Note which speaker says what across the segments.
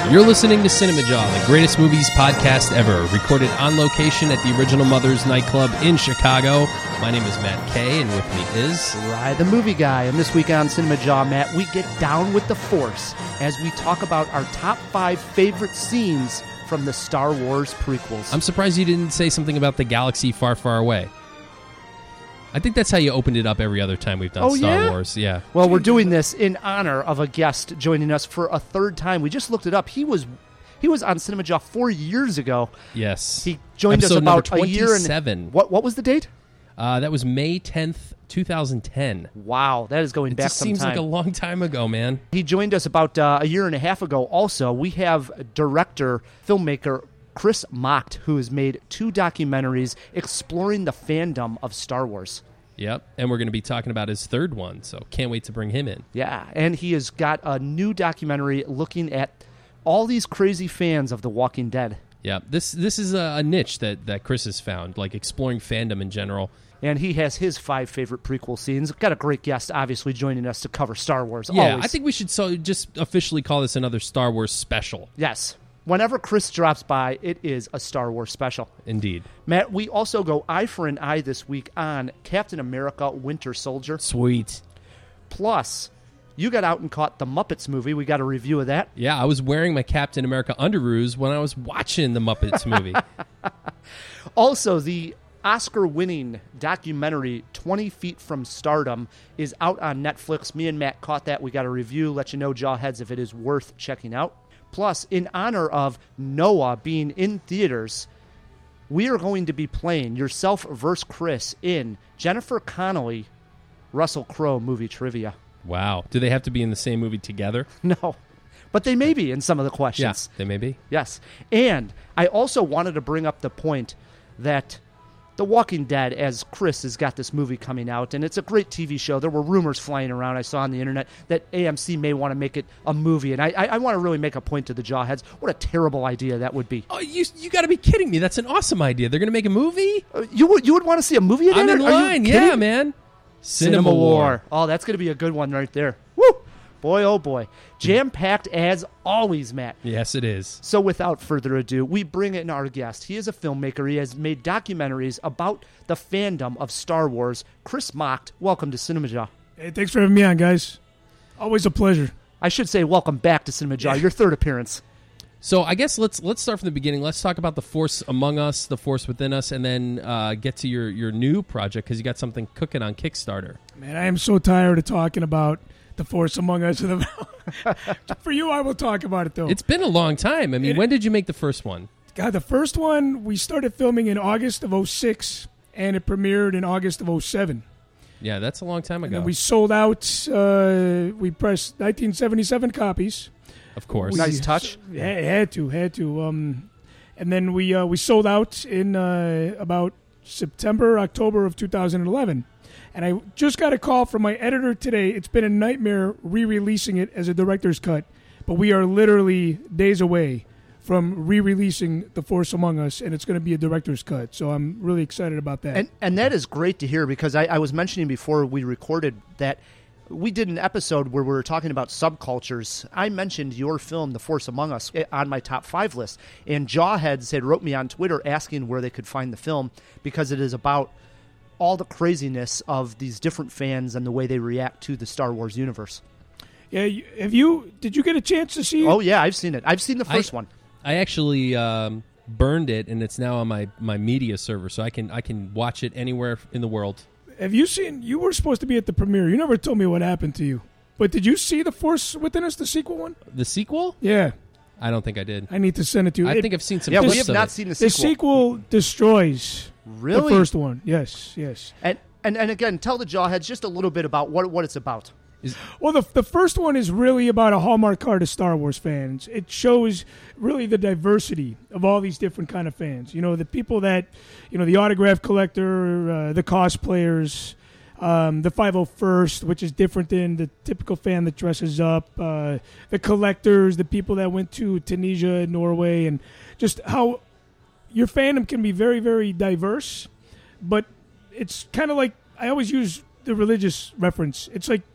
Speaker 1: You're listening to Cinema Jaw, the greatest movies podcast ever, recorded on location at the Original Mothers nightclub in Chicago. My name is Matt Kay, and with me is...
Speaker 2: Rye the Movie Guy. And this week on Cinema Jaw, Matt, we get down with the Force as we talk about our top 5 favorite scenes from the Star Wars prequels.
Speaker 1: I'm surprised you didn't say something about the galaxy far, far away. I think that's how you opened it up every other time we've done Star Wars. Yeah.
Speaker 2: Well, we're doing this in honor of a guest joining us for a third time. We just looked it up. He was on Cinema Jaw 4 years ago.
Speaker 1: Yes.
Speaker 2: He joined
Speaker 1: Episode
Speaker 2: us about
Speaker 1: number
Speaker 2: a year and
Speaker 1: 27.
Speaker 2: What was the date?
Speaker 1: That was May 10th, 2010.
Speaker 2: Wow, that is going back some time.
Speaker 1: It seems like a long time ago, man.
Speaker 2: He joined us about a year and a half ago. Also, we have director, filmmaker Chris Macht, who has made 2 documentaries exploring the fandom of Star Wars.
Speaker 1: Yep, and we're going to be talking about his third one, so can't wait to bring him in.
Speaker 2: Yeah, and he has got a new documentary looking at all these crazy fans of The Walking Dead.
Speaker 1: Yeah, this is a niche that Chris has found, like exploring fandom in general.
Speaker 2: And he has his 5 favorite prequel scenes. Got a great guest, obviously, joining us to cover Star Wars.
Speaker 1: Yeah,
Speaker 2: always.
Speaker 1: I think we should just officially call this another Star Wars special.
Speaker 2: Yes. Whenever Chris drops by, it is a Star Wars special.
Speaker 1: Indeed.
Speaker 2: Matt, we also go eye for an eye this week on Captain America Winter Soldier.
Speaker 1: Sweet.
Speaker 2: Plus, you got out and caught the Muppets movie. We got a review of that.
Speaker 1: Yeah, I was wearing my Captain America underoos when I was watching the Muppets movie.
Speaker 2: Also, the Oscar-winning documentary 20 Feet from Stardom is out on Netflix. Me and Matt caught that. We got a review. Let you know, Jawheads, if it is worth checking out. Plus, in honor of Noah being in theaters, we are going to be playing Yourself vs. Chris in Jennifer Connelly, Russell Crowe movie trivia.
Speaker 1: Wow. Do they have to be in the same movie together?
Speaker 2: No, but they may be in some of the questions.
Speaker 1: Yeah, they may be.
Speaker 2: Yes. And I also wanted to bring up the point that The Walking Dead, as Chris has got this movie coming out, and it's a great TV show. There were rumors flying around I saw on the internet that AMC may want to make it a movie, and I want to really make a point to the Jawheads. What a terrible idea that would be.
Speaker 1: Oh, you got to be kidding me. That's an awesome idea. They're going to make a movie?
Speaker 2: You would want to see a movie again?
Speaker 1: I'm in line. Yeah, man.
Speaker 2: Cinema War. Oh, that's going to be a good one right there. Woo! Boy, oh boy. Jam-packed as always, Matt.
Speaker 1: Yes, it is.
Speaker 2: So without further ado, we bring in our guest. He is a filmmaker. He has made documentaries about the fandom of Star Wars. Chris Macht, welcome to Cinema Jaw.
Speaker 3: Hey, thanks for having me on, guys. Always a pleasure.
Speaker 2: I should say welcome back to Cinema Jaw, your third appearance.
Speaker 1: So I guess let's start from the beginning. Let's talk about The Force Among Us, The Force Within Us, and then get to your new project, because you got something cooking on Kickstarter.
Speaker 3: Man, I am so tired of talking about The Force Among Us. For you, I will talk about it, though.
Speaker 1: It's been a long time. I mean, when did you make the first one?
Speaker 3: God, the first one, we started filming in August of 2006, and it premiered in August of 2007.
Speaker 1: Yeah, that's a long time ago.
Speaker 3: And we sold out, we pressed 1977 copies.
Speaker 1: Of course.
Speaker 2: Nice touch.
Speaker 3: Had to. And then we sold out in about September, October of 2011. And I just got a call from my editor today. It's been a nightmare re-releasing it as a director's cut, but we are literally days away from re-releasing The Force Among Us, and it's going to be a director's cut. So I'm really excited about that.
Speaker 2: And that is great to hear, because I was mentioning before we recorded that we did an episode where we were talking about subcultures. I mentioned your film, The Force Among Us, on my top 5 list. And Jawheads had wrote me on Twitter asking where they could find the film, because it is about all the craziness of these different fans and the way they react to the Star Wars universe.
Speaker 3: Yeah, did you get a chance to see it?
Speaker 2: Oh, yeah, I've seen it. I've seen the first one.
Speaker 1: I actually burned it, and it's now on my media server, so I can watch it anywhere in the world.
Speaker 3: Have you seen? You were supposed to be at the premiere. You never told me what happened to you. But did you see The Force Within Us, the sequel one?
Speaker 1: The sequel?
Speaker 3: Yeah.
Speaker 1: I don't think I did.
Speaker 3: I need to send it to you.
Speaker 1: I think I've seen some.
Speaker 2: Yeah,
Speaker 1: clips
Speaker 2: we have
Speaker 1: of
Speaker 2: not
Speaker 1: it.
Speaker 2: seen the sequel.
Speaker 3: The sequel destroys
Speaker 2: Really?
Speaker 3: the first one. Yes.
Speaker 2: And again, tell the Jawheads just a little bit about what it's about.
Speaker 3: Well, the first one is really about a Hallmark card of Star Wars fans. It shows really the diversity of all these different kind of fans. You know, the people that, the autograph collector, the cosplayers, the 501st, which is different than the typical fan that dresses up, the collectors, the people that went to Tunisia and Norway, and just how your fandom can be very, very diverse, but it's kind of like, I always use the religious reference. It's like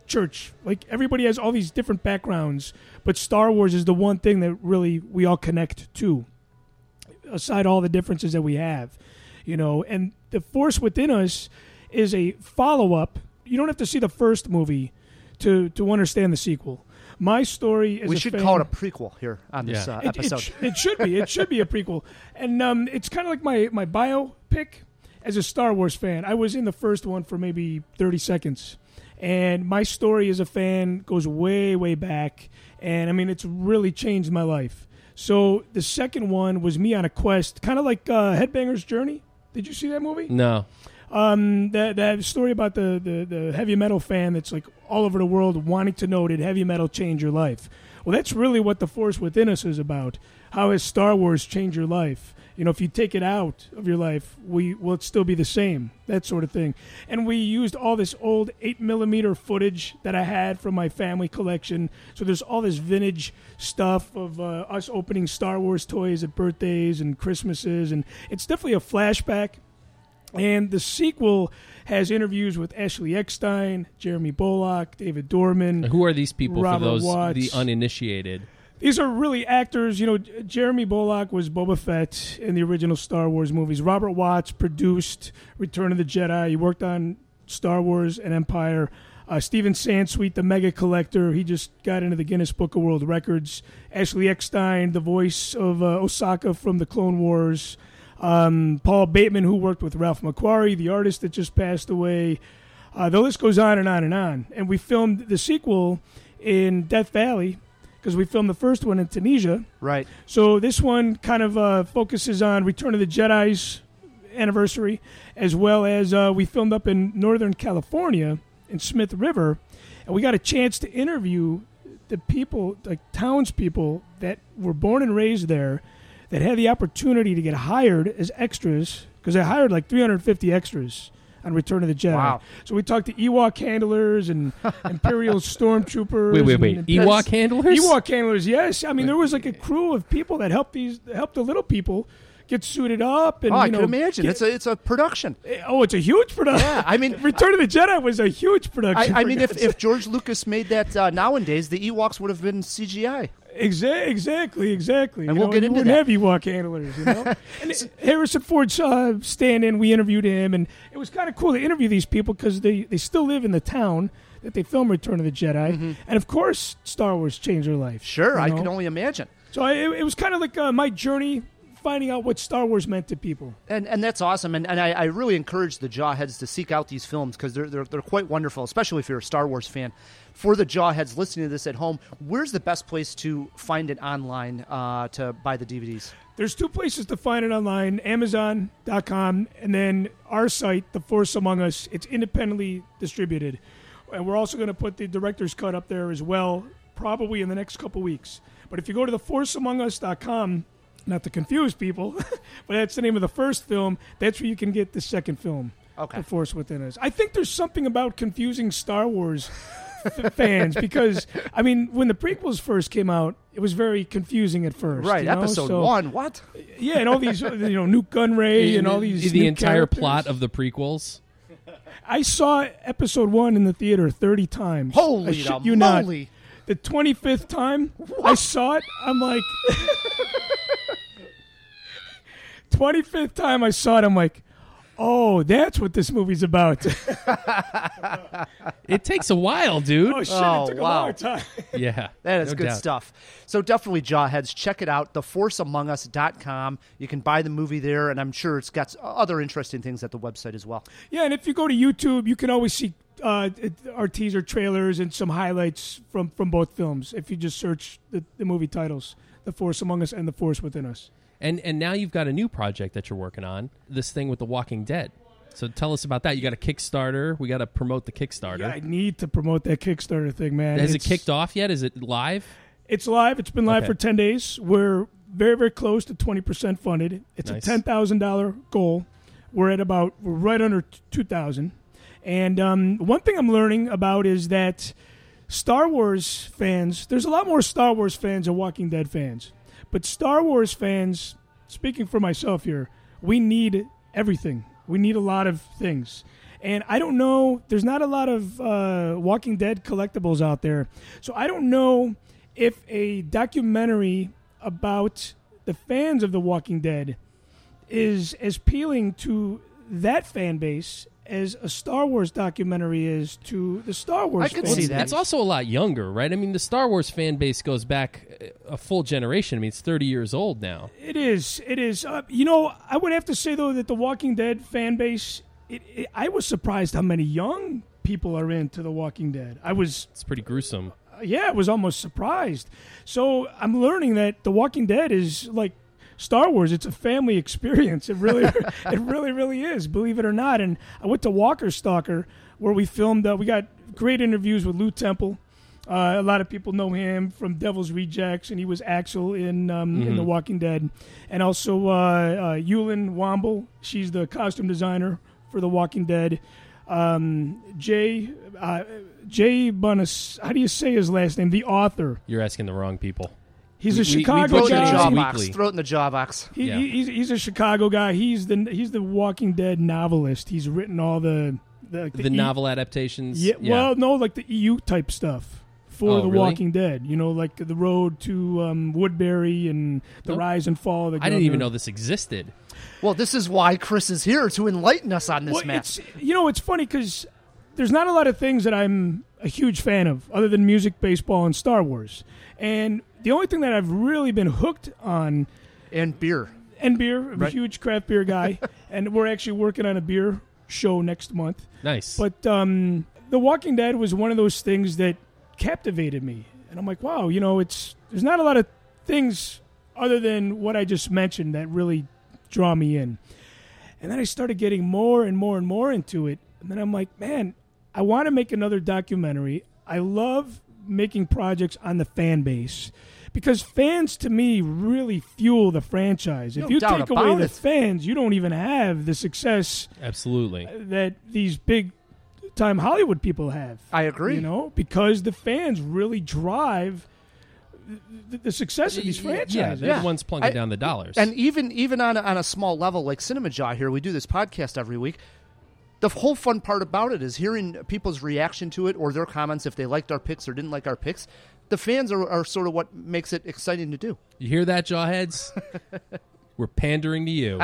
Speaker 3: church. Like, everybody has all these different backgrounds, but Star Wars is the one thing that really we all connect to, aside all the differences that we have, you know. And The Force Within Us is a follow-up. You don't have to see the first movie to understand the sequel. My story is
Speaker 2: we should call it a prequel here on this episode.
Speaker 3: It should be. It should be a prequel. And it's kind of like my biopic as a Star Wars fan. I was in the first one for maybe 30 seconds. And my story as a fan goes way, way back. And, I mean, it's really changed my life. So the second one was me on a quest, kind of like Headbanger's Journey. Did you see that movie?
Speaker 1: No.
Speaker 3: That story about the heavy metal fan that's like all over the world wanting to know, did heavy metal change your life? Well, that's really what The Force Within Us is about. How has Star Wars changed your life? You know, if you take it out of your life, will it still be the same? That sort of thing. And we used all this old 8mm footage that I had from my family collection. So there's all this vintage stuff of us opening Star Wars toys at birthdays and Christmases. And it's definitely a flashback. And the sequel has interviews with Ashley Eckstein, Jeremy Bulloch, David Dorman.
Speaker 1: Who are these people
Speaker 3: Robert
Speaker 1: for those
Speaker 3: Watts.
Speaker 1: the uninitiated?
Speaker 3: These are really actors. You know, Jeremy Bulloch was Boba Fett in the original Star Wars movies. Robert Watts produced Return of the Jedi. He worked on Star Wars and Empire. Steven Sansweet, the Mega Collector, he just got into the Guinness Book of World Records. Ashley Eckstein, the voice of Osaka from the Clone Wars. Paul Bateman, who worked with Ralph McQuarrie, the artist that just passed away. The list goes on and on and on. And we filmed the sequel in Death Valley because we filmed the first one in Tunisia.
Speaker 2: Right.
Speaker 3: So this one kind of focuses on Return of the Jedi's anniversary, as well as we filmed up in Northern California in Smith River. And we got a chance to interview the people, like townspeople that were born and raised there, that had the opportunity to get hired as extras, because they hired like 350 extras on Return of the Jedi.
Speaker 2: Wow.
Speaker 3: So we talked to Ewok handlers and Imperial stormtroopers.
Speaker 1: Wait.
Speaker 3: and
Speaker 1: Ewok handlers?
Speaker 3: Ewok handlers, yes. I mean, there was like a crew of people that helped the little people get suited up. And,
Speaker 2: I can imagine. It's a production.
Speaker 3: It's a huge production.
Speaker 2: Yeah, I mean,
Speaker 3: Return of the Jedi was a huge production.
Speaker 2: I mean, if George Lucas made that nowadays, the Ewoks would have been CGI.
Speaker 3: Exactly.
Speaker 2: And we'll get into
Speaker 3: that. Have Ewok handlers, you know. And Harrison Ford's stand-in, we interviewed him, and it was kind of cool to interview these people because they still live in the town that they filmed Return of the Jedi, and of course, Star Wars changed their life.
Speaker 2: Sure, I can only imagine.
Speaker 3: So it was kind of like my journey, finding out what Star Wars meant to people.
Speaker 2: And that's awesome. And I really encourage the Jawheads to seek out these films because they're quite wonderful, especially if you're a Star Wars fan. For the Jawheads listening to this at home, where's the best place to find it online to buy the DVDs?
Speaker 3: There's two places to find it online, Amazon.com, and then our site, The Force Among Us. It's independently distributed. And we're also going to put the director's cut up there as well, probably in the next couple weeks. But if you go to theforceamongus.com, not to confuse people, but that's the name of the first film, that's where you can get the second film, The Force Within Us. I think there's something about confusing Star Wars fans because, I mean, when the prequels first came out, it was very confusing at first.
Speaker 2: Right,
Speaker 3: you know?
Speaker 2: episode 1, what?
Speaker 3: Yeah, and all these, Newt Gunray and all these
Speaker 1: the
Speaker 3: new
Speaker 1: entire
Speaker 3: characters.
Speaker 1: plot of the prequels.
Speaker 3: I saw episode 1 in the theater 30 times.
Speaker 2: Holy
Speaker 3: I shit
Speaker 2: moly.
Speaker 3: you not. The 25th time I saw it, I'm like... 25th time I saw it, I'm like, oh, that's what this movie's about.
Speaker 1: It takes a while, dude.
Speaker 3: Oh, shit,
Speaker 2: Oh,
Speaker 3: it took
Speaker 2: wow.
Speaker 3: a long time.
Speaker 1: Yeah.
Speaker 2: That is
Speaker 1: no
Speaker 2: good
Speaker 1: doubt.
Speaker 2: stuff. So definitely, Jawheads, check it out, theforceamongus.com. You can buy the movie there, and I'm sure it's got other interesting things at the website as well.
Speaker 3: Yeah, and if you go to YouTube, you can always see our teaser trailers and some highlights from both films if you just search the movie titles, The Force Among Us and The Force Within Us.
Speaker 1: And now you've got a new project that you're working on, this thing with The Walking Dead. So tell us about that. You got a Kickstarter. We got to promote the Kickstarter.
Speaker 3: Yeah, I need to promote that Kickstarter thing, man.
Speaker 1: Has it kicked off yet? Is it live?
Speaker 3: It's live. It's been live
Speaker 1: Okay.
Speaker 3: for 10 days. We're very, very close to 20% funded. It's
Speaker 1: Nice.
Speaker 3: a $10,000 goal. We're right under 2,000. And one thing I'm learning about is that Star Wars fans, there's a lot more Star Wars fans than Walking Dead fans. But Star Wars fans, speaking for myself here, we need everything. We need a lot of things. And I don't know, there's not a lot of Walking Dead collectibles out there. So I don't know if a documentary about the fans of The Walking Dead is as appealing to that fan base as a Star Wars documentary is to the Star Wars
Speaker 2: I could
Speaker 3: fans.
Speaker 2: see that.
Speaker 1: It's also a lot younger, right? I mean, the Star Wars fan base goes back a full generation. I mean, it's 30 years old now.
Speaker 3: It is. It is. I would have to say, though, that the Walking Dead fan base, I was surprised how many young people are into The Walking Dead.
Speaker 1: It's pretty gruesome.
Speaker 3: I was almost surprised. So I'm learning that The Walking Dead is like Star Wars. It's a family experience. It really, it really is, believe it or not. And I went to Walker Stalker, where we filmed. We got great interviews with Lou Temple. A lot of people know him from Devil's Rejects, and he was Axel in The Walking Dead. And also Yulin Womble. She's the costume designer for The Walking Dead. Jay Bunnis, how do you say his last name? The author.
Speaker 1: You're asking the wrong people.
Speaker 3: He's a
Speaker 1: We
Speaker 3: Chicago
Speaker 1: butcher
Speaker 3: guy.
Speaker 1: his
Speaker 2: jaw
Speaker 1: weekly.
Speaker 2: box. Throw it in the jaw box.
Speaker 3: He's a Chicago guy. He's the Walking Dead novelist. He's written all the
Speaker 1: novel adaptations.
Speaker 3: Yeah, well, no, like the EU type stuff for
Speaker 1: Oh,
Speaker 3: The
Speaker 1: really?
Speaker 3: Walking Dead. You know, like the road to Woodbury and the
Speaker 1: Nope.
Speaker 3: rise and fall of the
Speaker 1: I didn't even
Speaker 3: governor.
Speaker 1: know this existed.
Speaker 2: Well, this is why Chris is here, to enlighten us on this
Speaker 3: Well,
Speaker 2: mess.
Speaker 3: it's funny because there's not a lot of things that I'm a huge fan of other than music, baseball, and Star Wars. And the only thing that I've really been hooked on,
Speaker 2: And beer.
Speaker 3: and beer, I'm a
Speaker 2: Right.
Speaker 3: huge craft beer guy, and we're actually working on a beer show next month.
Speaker 1: Nice.
Speaker 3: But The Walking Dead was one of those things that captivated me. And I'm like, wow, there's not a lot of things other than what I just mentioned that really draw me in. And then I started getting more and more and more into it. And then I'm like, man, I want to make another documentary. I love making projects on the fan base because fans, to me, really fuel the franchise.
Speaker 2: No
Speaker 3: If you
Speaker 2: doubt
Speaker 3: take away
Speaker 2: about
Speaker 3: the
Speaker 2: it.
Speaker 3: fans, you don't even have the success
Speaker 1: Absolutely.
Speaker 3: that these big time Hollywood people have.
Speaker 2: I agree.
Speaker 3: Because the fans really drive the success of these
Speaker 1: Yeah,
Speaker 3: franchises.
Speaker 1: they're the ones plunking down the dollars.
Speaker 2: And even on a small level, like Cinema Jaw here, we do this podcast every week. The whole fun part about it is hearing people's reaction to it or their comments if they liked our picks or didn't like our picks. The fans are sort of what makes it exciting to do.
Speaker 1: You hear that, Jawheads? We're pandering to you.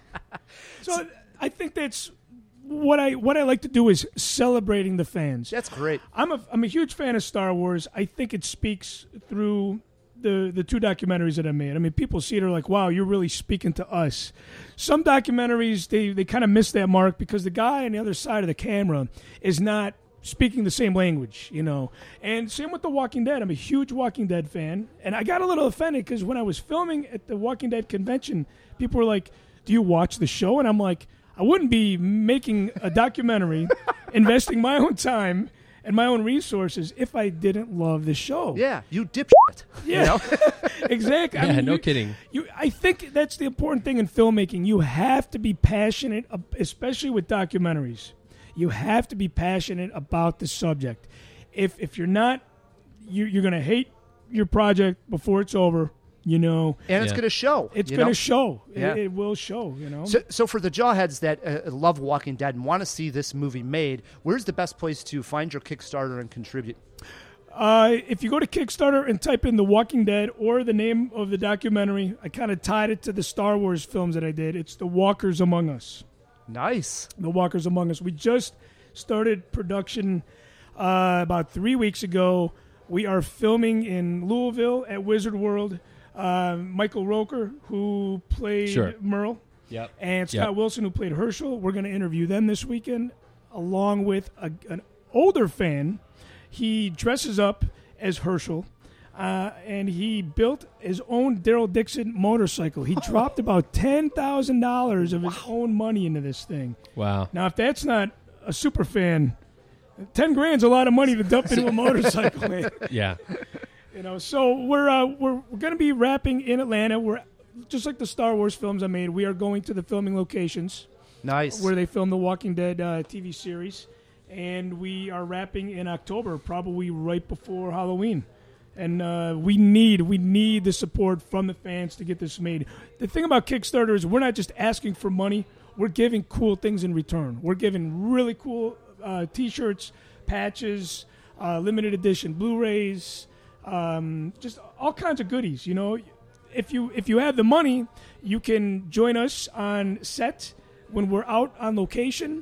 Speaker 3: So I think that's what I like to do is celebrating the fans.
Speaker 2: That's great.
Speaker 3: I'm a huge fan of Star Wars. I think it speaks through the two documentaries that I made. I mean, people see it are like, wow, you're really speaking to us. Some documentaries, they kind of miss that mark because the guy on the other side of the camera is not speaking the same language, And same with The Walking Dead. I'm a huge Walking Dead fan. And I got a little offended because when I was filming at the Walking Dead convention, people were like, do you watch the show? And I'm like, I wouldn't be making a documentary, investing my own time and my own resources if I didn't love the show.
Speaker 2: Yeah, you dipshit.
Speaker 3: Yeah. Exactly.
Speaker 1: Yeah, no kidding.
Speaker 3: I think that's the important thing in filmmaking. You have to be passionate, especially with documentaries. You have to be passionate about the subject. If you're not, you're going to hate your project before it's over. And
Speaker 2: it's going to show.
Speaker 3: It's going to show.
Speaker 2: Yeah.
Speaker 3: It will show.
Speaker 2: So for the Jawheads that love Walking Dead and want to see this movie made, where's the best place to find your Kickstarter and contribute?
Speaker 3: If you go to Kickstarter and type in The Walking Dead or the name of the documentary, I kind of tied it to the Star Wars films that I did. It's The Walkers Among Us.
Speaker 2: Nice.
Speaker 3: The Walkers Among Us. We just started production about 3 weeks ago. We are filming in Louisville at Wizard World. Michael Roker, who played Merle,
Speaker 1: Yep.
Speaker 3: and Scott Wilson, who played Herschel. We're going to interview them this weekend, along with an older fan. He dresses up as Herschel, and he built his own Daryl Dixon motorcycle. He dropped about $10,000 of his own money into this thing.
Speaker 1: Wow.
Speaker 3: Now, if that's not a super fan, $10,000's a lot of money to dump into a motorcycle, man.
Speaker 1: Yeah.
Speaker 3: So we're going to be wrapping in Atlanta. We're just like the Star Wars films I made. We are going to the filming locations.
Speaker 2: Nice.
Speaker 3: Where they filmed the Walking Dead TV series, and we are wrapping in October, probably right before Halloween. And we need the support from the fans to get this made. The thing about Kickstarter is we're not just asking for money. we're giving cool things in return. We're giving really cool T-shirts, patches, limited edition Blu-rays, just all kinds of goodies. You know, if you have the money, you can join us on set when we're out on location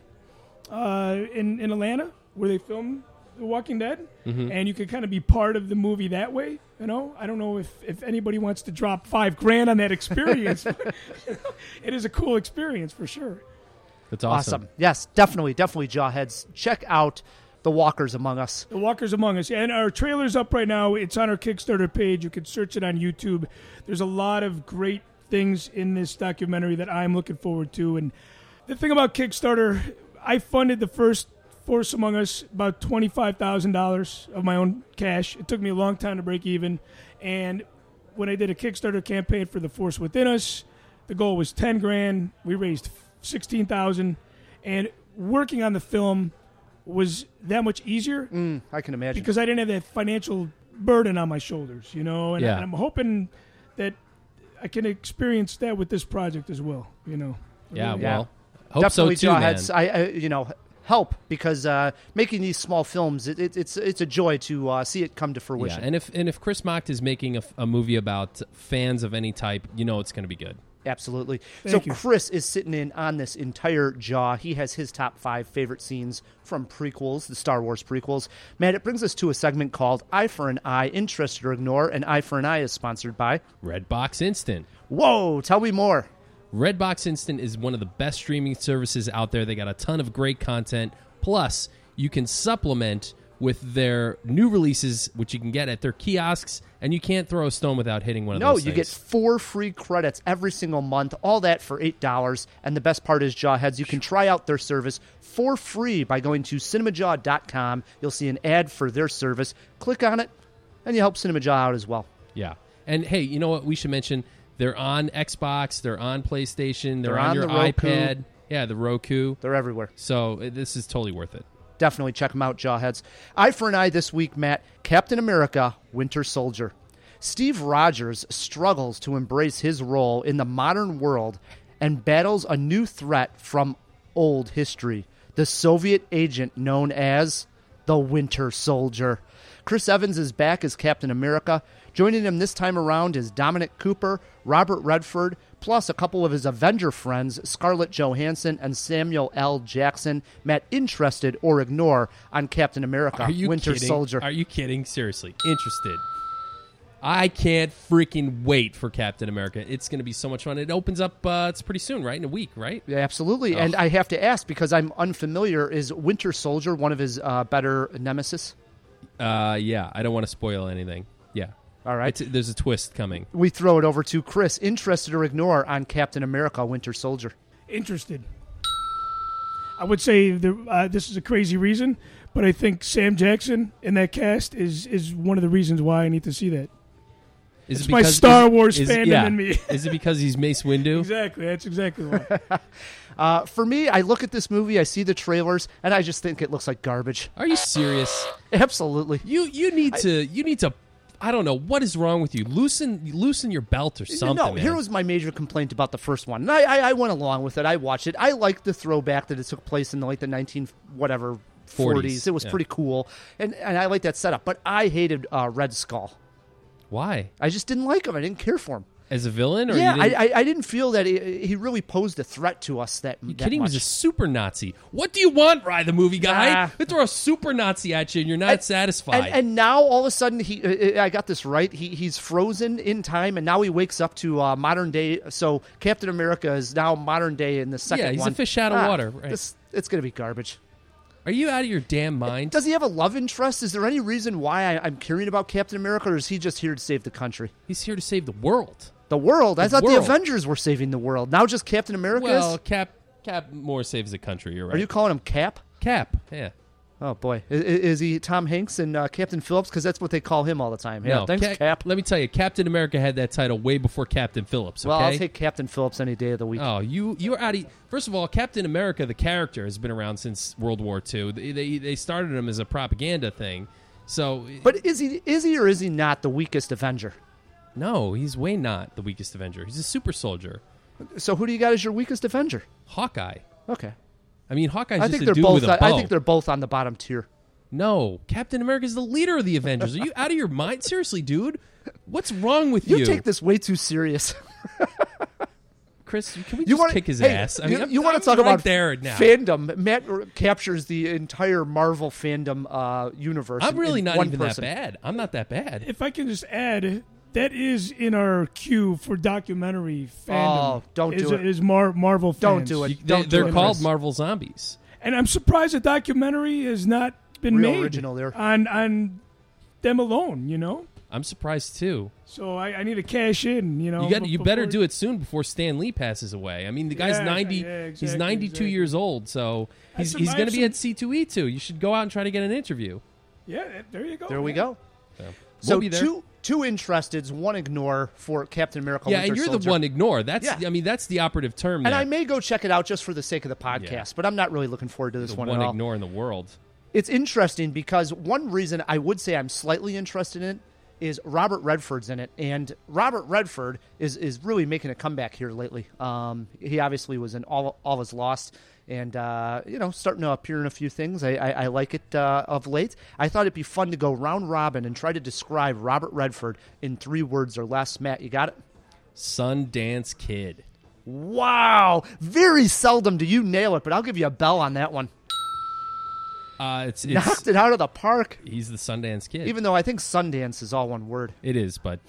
Speaker 3: in Atlanta, where they film The Walking Dead, and you can kind of be part of the movie that way. You know, I don't know if anybody wants to drop $5,000 on that experience. But, it is a cool experience for sure.
Speaker 1: That's awesome.
Speaker 2: Yes, definitely, Jawheads. Check out The Walkers Among Us.
Speaker 3: The Walkers Among Us. And our trailer's up right now. It's on our Kickstarter page. You can search it on YouTube. There's a lot of great things in this documentary that I'm looking forward to. And the thing about Kickstarter, I funded the first Force Among Us about $25,000 of my own cash. It took me a long time to break even. And when I did a Kickstarter campaign for The Force Within Us, the goal was $10,000. We raised $16,000. And working on the film was that much easier.
Speaker 2: I can imagine.
Speaker 3: Because I didn't have that financial burden on my shoulders, you know. And, and I'm hoping that I can experience that with this project as well, you know.
Speaker 1: Yeah,
Speaker 3: Really.
Speaker 1: well, hope
Speaker 2: Definitely,
Speaker 1: so too,
Speaker 2: Jawheads.
Speaker 1: man.
Speaker 2: I help, because making these small films, it's a joy to see it come to fruition.
Speaker 1: Yeah, and if Chris Mocht is making a movie about fans of any type, you know it's going to be good.
Speaker 2: Absolutely.
Speaker 3: Thank you.
Speaker 2: Chris is sitting in on this entire Jaw. He has his top 5 favorite scenes from prequels, the Star Wars prequels. Matt, it brings us to a segment called Eye for an Eye, Interested or Ignore, and Eye for an Eye is sponsored by
Speaker 1: Redbox Instant.
Speaker 2: Whoa, tell me more.
Speaker 1: Redbox Instant is one of the best streaming services out there. They got a ton of great content. Plus, you can supplement with their new releases, which you can get at their kiosks, and you can't throw a stone without hitting one of those
Speaker 2: No, you
Speaker 1: things.
Speaker 2: get 4 free credits every single month, all that for $8. And the best part is, Jawheads, you can try out their service for free by going to cinemajaw.com. You'll see an ad for their service. Click on it, and you help Cinemajaw out as well.
Speaker 1: Yeah. And hey, you know what we should mention? They're on Xbox, they're on PlayStation, they're on your
Speaker 2: the Roku.
Speaker 1: iPad. Yeah, the Roku.
Speaker 2: They're everywhere.
Speaker 1: So this is totally worth it.
Speaker 2: Definitely check them out, Jawheads. Eye for an Eye this week, Matt. Captain America, Winter Soldier. Steve Rogers struggles to embrace his role in the modern world and battles a new threat from old history, the Soviet agent known as the Winter Soldier. Chris Evans is back as Captain America. Joining him this time around is Dominic Cooper, Robert Redford, plus a couple of his Avenger friends, Scarlett Johansson and Samuel L. Jackson. Matt, interested or ignore on Captain America,
Speaker 1: Are you
Speaker 2: Winter
Speaker 1: kidding?
Speaker 2: Soldier.
Speaker 1: Are you kidding? Seriously. Interested. I can't freaking wait for Captain America. It's going to be so much fun. It opens up, it's pretty soon, right? In a week, right?
Speaker 2: Yeah, absolutely.
Speaker 1: Oh.
Speaker 2: And I have to ask, because I'm unfamiliar, is Winter Soldier one of his better nemesis?
Speaker 1: Yeah, I don't want to spoil anything. Yeah.
Speaker 2: All right.
Speaker 1: There's a twist coming.
Speaker 2: We throw it over to Chris. Interested or ignore on Captain America, Winter Soldier?
Speaker 3: Interested. I would say this is a crazy reason, but I think Sam Jackson in that cast is one of the reasons why I need to see that.
Speaker 1: Is
Speaker 3: It's my Star Wars fandom in me.
Speaker 1: Is it because he's Mace Windu?
Speaker 3: Exactly. That's exactly why.
Speaker 2: For me, I look at this movie, I see the trailers, and I just think it looks like garbage.
Speaker 1: Are you serious?
Speaker 2: Absolutely.
Speaker 1: You need to. I don't know what is wrong with you. Loosen your belt or something.
Speaker 2: No,
Speaker 1: man.
Speaker 2: here was my major complaint about the first one. And I went along with it. I watched it. I liked the throwback that it took place in the 40s. It was pretty cool, and I liked that setup. But I hated Red Skull.
Speaker 1: Why?
Speaker 2: I just didn't like him. I didn't care for him.
Speaker 1: As a villain? Or
Speaker 2: Yeah,
Speaker 1: you didn't,
Speaker 2: I didn't feel that he really posed a threat to us.
Speaker 1: you kidding? He was a super Nazi. What do you want, Rye the movie guy? They throw a super Nazi at you, and you're not satisfied.
Speaker 2: And now all of a sudden, I got this right. He's frozen in time, and now he wakes up to modern day. So Captain America is now modern day in the second one.
Speaker 1: Yeah, he's a fish out of water. Right.
Speaker 2: It's going to be garbage.
Speaker 1: Are you out of your damn mind?
Speaker 2: Does he have a love interest? Is there any reason why I'm caring about Captain America, or is he just here to save the country?
Speaker 1: He's here to save the world.
Speaker 2: The world? I thought the
Speaker 1: world.
Speaker 2: Avengers were saving the world. Now just Captain America
Speaker 1: Well,
Speaker 2: is?
Speaker 1: Cap more saves the country. You're right.
Speaker 2: Are you calling him Cap?
Speaker 1: Cap? Yeah.
Speaker 2: Oh, boy. Is he Tom Hanks and Captain Phillips? Because that's what they call him all the time. Yeah,
Speaker 1: No,
Speaker 2: thanks, Cap.
Speaker 1: Let me tell you, Captain America had that title way before Captain Phillips. Okay?
Speaker 2: Well, I'll take Captain Phillips any day of the week.
Speaker 1: Oh, you're out of... First of all, Captain America, the character, has been around since World War II. They started him as a propaganda thing. So,
Speaker 2: But is he or is he not the weakest Avenger?
Speaker 1: no, he's way not the weakest Avenger. He's a super soldier.
Speaker 2: So who do you got as your weakest Avenger?
Speaker 1: Hawkeye.
Speaker 2: Okay.
Speaker 1: I mean, Hawkeye's
Speaker 2: I
Speaker 1: just
Speaker 2: think
Speaker 1: a
Speaker 2: they're
Speaker 1: dude
Speaker 2: both.
Speaker 1: with a bow.
Speaker 2: I think they're both on the bottom tier.
Speaker 1: No, Captain America's the leader of the Avengers. Are you out of your mind? Seriously, dude? What's wrong with you?
Speaker 2: You take this way too serious.
Speaker 1: Chris, can we just kick his ass? I mean,
Speaker 2: you want
Speaker 1: I'm
Speaker 2: to talk
Speaker 1: right
Speaker 2: about
Speaker 1: there now.
Speaker 2: fandom? Matt captures the entire Marvel fandom universe.
Speaker 1: I'm really
Speaker 2: in
Speaker 1: not
Speaker 2: one
Speaker 1: even
Speaker 2: person.
Speaker 1: that bad. I'm not that bad.
Speaker 3: If I can just add, that is in our queue for documentary fandom.
Speaker 2: Oh, don't do it.
Speaker 3: Is Marvel fans.
Speaker 2: Don't do it. Don't do
Speaker 1: They're
Speaker 2: it,
Speaker 1: called
Speaker 2: Chris.
Speaker 1: Marvel Zombies.
Speaker 3: And I'm surprised a documentary has not been
Speaker 2: Real
Speaker 3: made
Speaker 2: original there.
Speaker 3: on them alone, you know?
Speaker 1: I'm surprised too.
Speaker 3: So I need to cash in, you know.
Speaker 1: You better do it soon before Stan Lee passes away. I mean, the guy's
Speaker 3: Yeah,
Speaker 1: 90.
Speaker 3: yeah,
Speaker 1: he's
Speaker 3: exactly,
Speaker 1: 92
Speaker 3: exactly.
Speaker 1: years old, so he's
Speaker 3: That's some-
Speaker 1: going to be
Speaker 3: I
Speaker 1: at C2E2. You should go out and try to get an interview.
Speaker 3: Yeah, there you go.
Speaker 2: There we go.
Speaker 1: We'll
Speaker 2: So
Speaker 1: be there.
Speaker 2: two interesteds, one ignore for Captain America.
Speaker 1: Yeah,
Speaker 2: Winter
Speaker 1: and you're
Speaker 2: Soldier.
Speaker 1: the one ignore. That's
Speaker 2: Yeah.
Speaker 1: I mean, that's the operative term.
Speaker 2: And
Speaker 1: there.
Speaker 2: I may go check it out just for the sake of the podcast,
Speaker 1: Yeah.
Speaker 2: but I'm not really looking forward to this
Speaker 1: the
Speaker 2: one
Speaker 1: one
Speaker 2: at all.
Speaker 1: ignore in the world.
Speaker 2: It's interesting because one reason I would say I'm slightly interested in it is Robert Redford's in it, and Robert Redford is really making a comeback here lately. He obviously was in All Is Lost, and starting to appear in a few things. I like it of late. I thought it'd be fun to go round robin and try to describe Robert Redford in 3 words or less. Matt, you got it?
Speaker 1: Sundance Kid.
Speaker 2: Wow, very seldom do you nail it, but I'll give you a bell on that one.
Speaker 1: It's
Speaker 2: Knocked it out of the park.
Speaker 1: he's the Sundance Kid.
Speaker 2: Even though I think Sundance is all one word.
Speaker 1: It is, but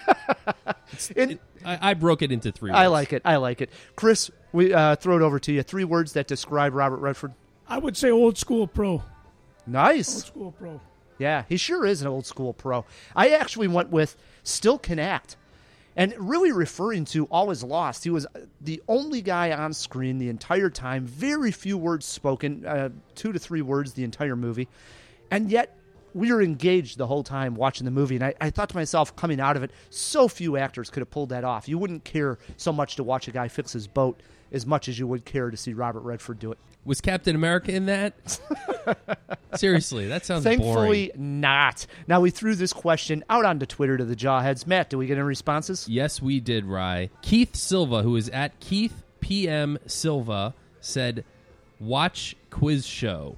Speaker 2: And
Speaker 1: I broke it into 3 words.
Speaker 2: I like it. I like it. Chris, we throw it over to you. 3 words that describe Robert Redford.
Speaker 3: I would say old school pro. Old
Speaker 2: Nice.
Speaker 3: school pro.
Speaker 2: Yeah, he sure is an old school pro. I actually went with still can act. And really referring to All Is Lost, he was the only guy on screen the entire time. Very few words spoken, 2 to 3 words the entire movie. And yet, we were engaged the whole time watching the movie. And I thought to myself, coming out of it, so few actors could have pulled that off. You wouldn't care so much to watch a guy fix his boat as much as you would care to see Robert Redford do it.
Speaker 1: Was Captain America in that? Seriously, that sounds
Speaker 2: Thankfully,
Speaker 1: boring.
Speaker 2: not. Now, we threw this question out onto Twitter to the Jawheads. Matt, do we get any responses?
Speaker 1: Yes, we did, Rye. Keith Silva, who is at Keith PM Silva, said, "Watch Quiz Show."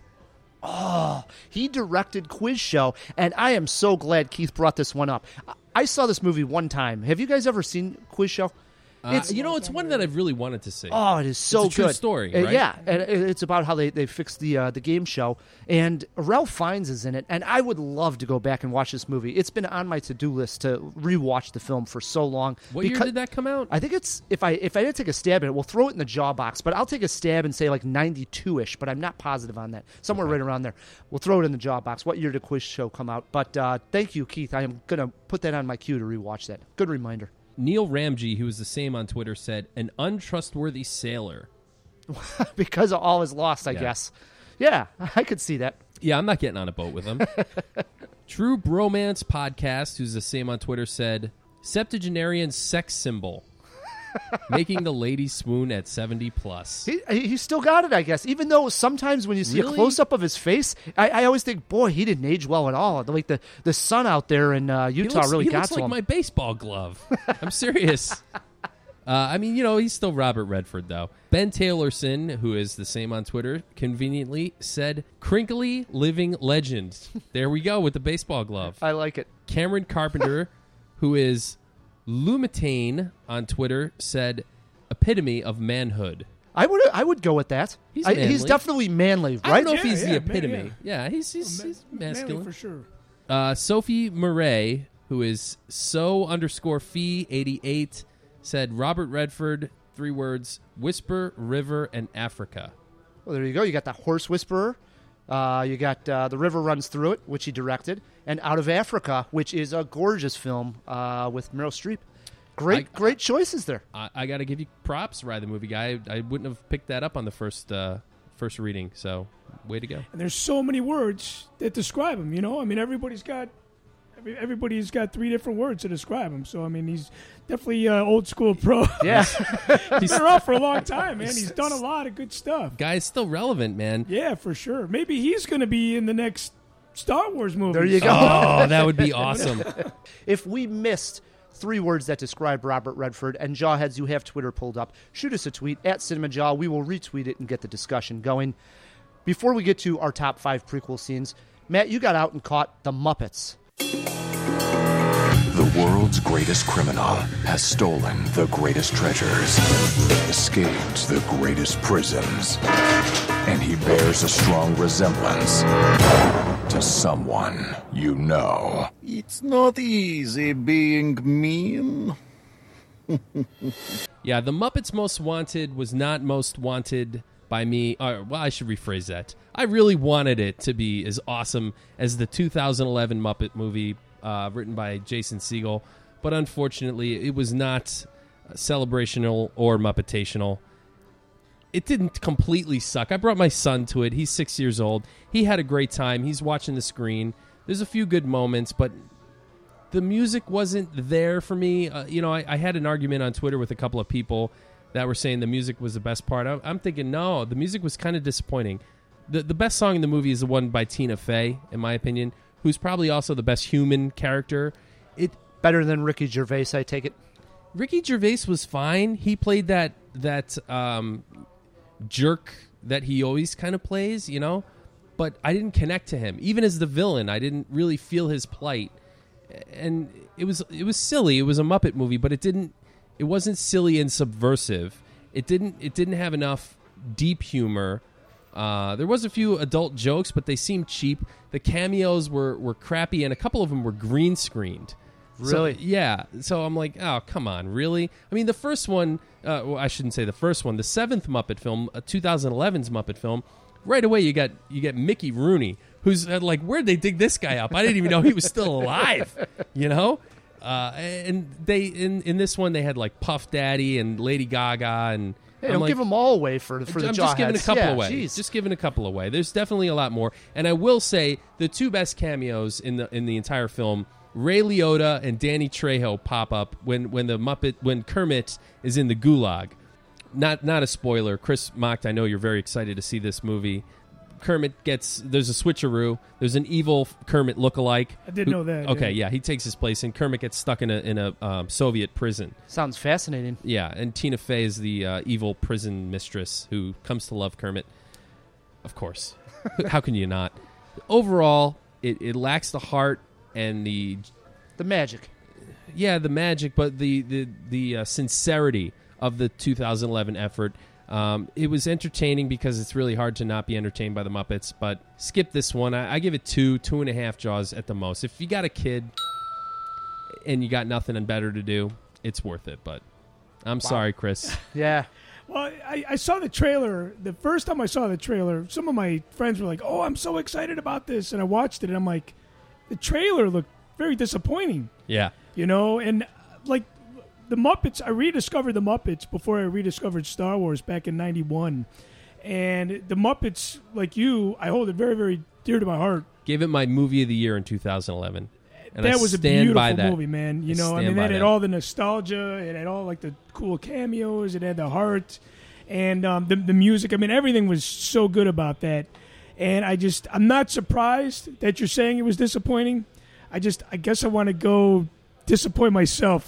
Speaker 2: He directed Quiz Show, and I am so glad Keith brought this one up. I saw this movie one time. Have you guys ever seen Quiz Show?
Speaker 1: It's one that I've really wanted to see.
Speaker 2: Oh, it is so
Speaker 1: It's a true
Speaker 2: good.
Speaker 1: story, right?
Speaker 2: Yeah, and it's about how they fixed the game show, and Ralph Fiennes is in it. And I would love to go back and watch this movie. It's been on my to-do list to rewatch the film for so long.
Speaker 1: What year did that come out?
Speaker 2: I think it's if I did take a stab at it, we'll throw it in the jaw box. But I'll take a stab and say like 92-ish, but I'm not positive on that. Somewhere right around there. We'll throw it in the jaw box. What year did Quiz Show come out? But thank you, Keith. I am gonna put that on my queue to rewatch that. Good reminder.
Speaker 1: Neil Ramji, who was the same on Twitter, said, "An untrustworthy sailor."
Speaker 2: Because of All Is Lost, I
Speaker 1: Yeah.
Speaker 2: guess. Yeah, I could see that.
Speaker 1: Yeah, I'm not getting on a boat with him. True Bromance Podcast, who's the same on Twitter, said, "Septuagenarian sex symbol." Making the lady swoon at 70 plus.
Speaker 2: He still got it, I guess. Even though sometimes when you see a
Speaker 1: Really?
Speaker 2: close up of his face, I always think, boy, he didn't age well at all. Like the sun out there in Utah really
Speaker 1: he
Speaker 2: got
Speaker 1: looks
Speaker 2: to
Speaker 1: like
Speaker 2: him.
Speaker 1: my baseball glove. I'm serious. I mean, he's still Robert Redford, though. Ben Taylorson, who is the same on Twitter, conveniently said, "Crinkly living legend." There we go with the baseball glove.
Speaker 2: I like it.
Speaker 1: Cameron Carpenter, who is Lumitane on Twitter, said, "Epitome of manhood."
Speaker 2: I would go with that.
Speaker 1: He's
Speaker 2: He's
Speaker 1: manly.
Speaker 2: definitely manly,
Speaker 1: I
Speaker 2: right?
Speaker 1: don't know if
Speaker 3: Yeah,
Speaker 1: he's
Speaker 3: yeah,
Speaker 1: the
Speaker 3: man,
Speaker 1: epitome. Yeah, he's
Speaker 3: Manly
Speaker 1: masculine.
Speaker 3: for sure.
Speaker 1: Sophie Murray, who is so_fee88, said Robert Redford, 3 words, whisper, river, and Africa.
Speaker 2: Well, there you go. You got the Horse Whisperer. You got The River Runs Through It, which he directed, and Out of Africa, which is a gorgeous film with Meryl Streep. Great choices there.
Speaker 1: I got to give you props, Rye the Movie Guy. I wouldn't have picked that up on the first reading, so way to go.
Speaker 3: And there's so many words that describe him, I mean, everybody's got 3 different words to describe him. So, I mean, he's definitely old school pro.
Speaker 2: Yeah.
Speaker 3: He's been around for a long time, man. He's done a lot of good stuff.
Speaker 1: Guy's still relevant, man.
Speaker 3: Yeah, for sure. Maybe he's going to be in the next Star Wars movie.
Speaker 2: There you go.
Speaker 1: Oh, that would be awesome.
Speaker 2: If we missed 3 words that describe Robert Redford. And Jawheads, you have Twitter pulled up. Shoot us a tweet at CinemaJaw. We will retweet it and get the discussion going. Before we get to our top 5 prequel scenes, Matt, you got out and caught the Muppets.
Speaker 4: The world's greatest criminal has stolen the greatest treasures, escaped the greatest prisons, and he bears a strong resemblance to someone you know.
Speaker 5: It's not easy being mean.
Speaker 1: Yeah, The Muppets Most Wanted was not most wanted by me. Well, I should rephrase that. I really wanted it to be as awesome as the 2011 Muppet movie written by Jason Segel, but unfortunately it was not celebrational or Muppetational. It didn't completely suck. I brought my son to it. He's 6 years old. He had a great time. He's watching the screen. There's a few good moments, but the music wasn't there for me. I had an argument on Twitter with a couple of people that were saying the music was the best part. I'm thinking, no, the music was kind of disappointing. The best song in the movie is the one by Tina Fey, in my opinion, who's probably also the best human character.
Speaker 2: Better than Ricky Gervais, I take it.
Speaker 1: Ricky Gervais was fine. He played that jerk that he always kind of plays, but I didn't connect to him. Even as the villain, I didn't really feel his plight. And it was silly. It was a Muppet movie, but it wasn't silly and subversive. It didn't have enough deep humor. There was a few adult jokes, but they seemed cheap. The cameos were crappy, and a couple of them were green screened.
Speaker 2: Really?
Speaker 1: So, yeah. So I'm like, oh, come on, really? I mean, the first one, well, I shouldn't say the first one, the 7th Muppet film, 2011's Muppet film, right away you get Mickey Rooney, who's like, where'd they dig this guy up? I didn't even know he was still alive, And they in this one, they had like Puff Daddy and Lady Gaga, and
Speaker 2: hey, don't give them all away for the Jawheads.
Speaker 1: I'm just giving a couple away.
Speaker 2: Geez.
Speaker 1: Just giving a couple away. There's definitely a lot more, and I will say the 2 best cameos in the entire film, Ray Liotta and Danny Trejo, pop up when Kermit is in the gulag. Not a spoiler. Chris Mocht, I know you're very excited to see this movie. Kermit there's a switcheroo. There's an evil Kermit lookalike.
Speaker 3: I did know that.
Speaker 1: Okay, yeah, he takes his place, and Kermit gets stuck in a Soviet prison.
Speaker 2: Sounds fascinating.
Speaker 1: Yeah, and Tina Fey is the evil prison mistress who comes to love Kermit. Of course. How can you not? Overall, it lacks the heart and the
Speaker 2: magic.
Speaker 1: Yeah, the magic, but the sincerity of the 2011 effort. It was entertaining because it's really hard to not be entertained by the Muppets, but skip this one. I give it 2.5 Jaws at the most. If you got a kid and you got nothing better to do, it's worth it, but I'm sorry, Chris.
Speaker 2: Yeah.
Speaker 3: Well, I saw the trailer. The first time I saw the trailer, some of my friends were like, oh, I'm so excited about this. And I watched it, and I'm like, the trailer looked very disappointing.
Speaker 1: Yeah.
Speaker 3: And like the Muppets, I rediscovered the Muppets before I rediscovered Star Wars back in 91. And the Muppets, like you, I hold it very, very dear to my heart.
Speaker 1: Gave it my movie of the year in 2011. And
Speaker 3: that was a beautiful
Speaker 1: that.
Speaker 3: movie, man. It had all the nostalgia. It had all like the cool cameos. It had the heart. And the music. I mean, everything was so good about that. And I'm not surprised that you're saying it was disappointing. I guess I want to go disappoint myself.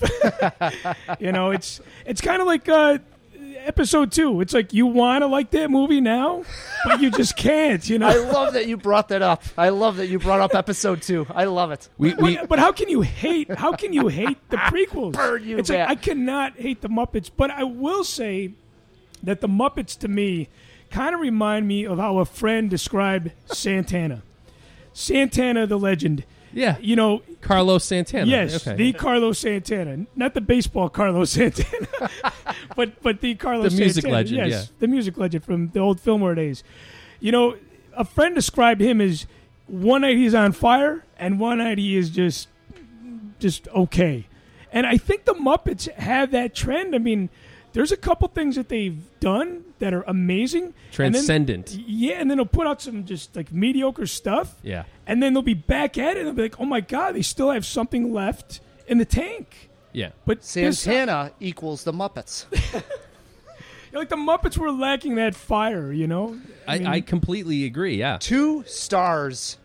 Speaker 3: It's kind of like episode 2. It's like you want to like that movie now, but you just can't.
Speaker 2: I love that you brought that up. I love that you brought up episode 2. I love it.
Speaker 3: But how can you hate? How can you hate the prequels?
Speaker 2: Burn you,
Speaker 3: it's like I cannot hate the Muppets, but I will say that the Muppets to me kind of remind me of how a friend described Santana. Santana the legend.
Speaker 1: Yeah. Carlos Santana.
Speaker 3: Yes,
Speaker 1: okay.
Speaker 3: the Carlos Santana. Not the baseball Carlos Santana, but the Carlos Santana.
Speaker 1: The music legend,
Speaker 3: yes,
Speaker 1: yeah.
Speaker 3: The music legend from the old Fillmore days. A friend described him as one night he's on fire and one night he is just okay. And I think the Muppets have that trend. I mean, there's a couple things that they've done that are amazing.
Speaker 1: Transcendent.
Speaker 3: And then they'll put out some just like mediocre stuff.
Speaker 1: Yeah.
Speaker 3: And then they'll be back at it and they'll be like, oh my God, they still have something left in the tank.
Speaker 1: Yeah.
Speaker 3: But
Speaker 2: Santana equals the Muppets.
Speaker 3: Like the Muppets were lacking that fire,
Speaker 1: I completely agree, yeah.
Speaker 2: 2 stars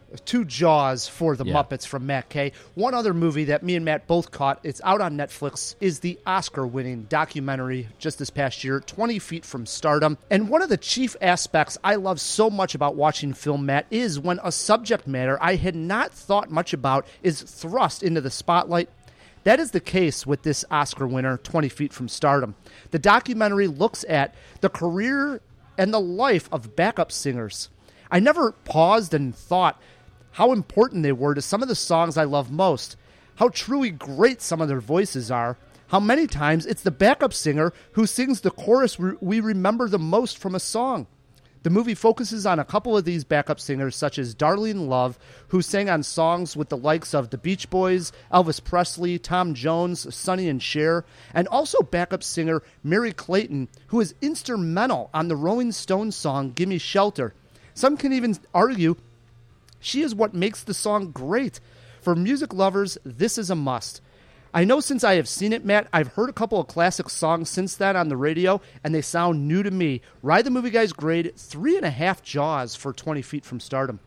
Speaker 2: Two Jaws for the
Speaker 1: Yeah.
Speaker 2: Muppets from Matt Kay. One other movie that me and Matt both caught, it's out on Netflix, is the Oscar-winning documentary just this past year, 20 Feet from Stardom. And one of the chief aspects I love so much about watching film, Matt, is when a subject matter I had not thought much about is thrust into the spotlight. That is the case with this Oscar winner, 20 Feet from Stardom. The documentary looks at the career and the life of backup singers. I never paused and thought how important they were to some of the songs I love most, how truly great some of their voices are, how many times it's the backup singer who sings the chorus we remember the most from a song. The movie focuses on a couple of these backup singers, such as Darlene Love, who sang on songs with the likes of the Beach Boys, Elvis Presley, Tom Jones, Sonny and Cher, and also backup singer Mary Clayton, who is instrumental on the Rolling Stones song Gimme Shelter. Some can even argue she is what makes the song great. For music lovers, this is a must. I know since I have seen it, Matt, I've heard a couple of classic songs since then on the radio, and they sound new to me. Ride the Movie Guys grade 3.5 Jaws for 20 Feet from Stardom.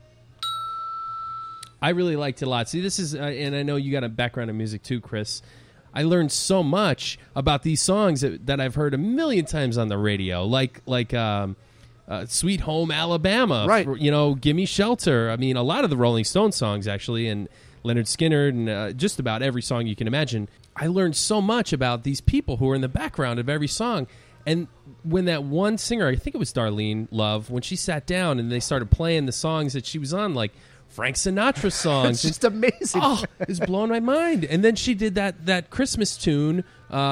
Speaker 1: I really liked it a lot. See, this is, and I know you got a background in music too, Chris. I learned so much about these songs that I've heard a million times on the radio, like Sweet Home Alabama,
Speaker 2: Right.
Speaker 1: Gimme Shelter. I mean, a lot of the Rolling Stones songs, actually, and Leonard Skinner, and just about every song you can imagine. I learned so much about these people who are in the background of every song. And when that one singer, I think it was Darlene Love, when she sat down and they started playing the songs that she was on, like Frank Sinatra songs.
Speaker 2: It's just amazing.
Speaker 1: Oh, it's blown my mind. And then she did that Christmas tune,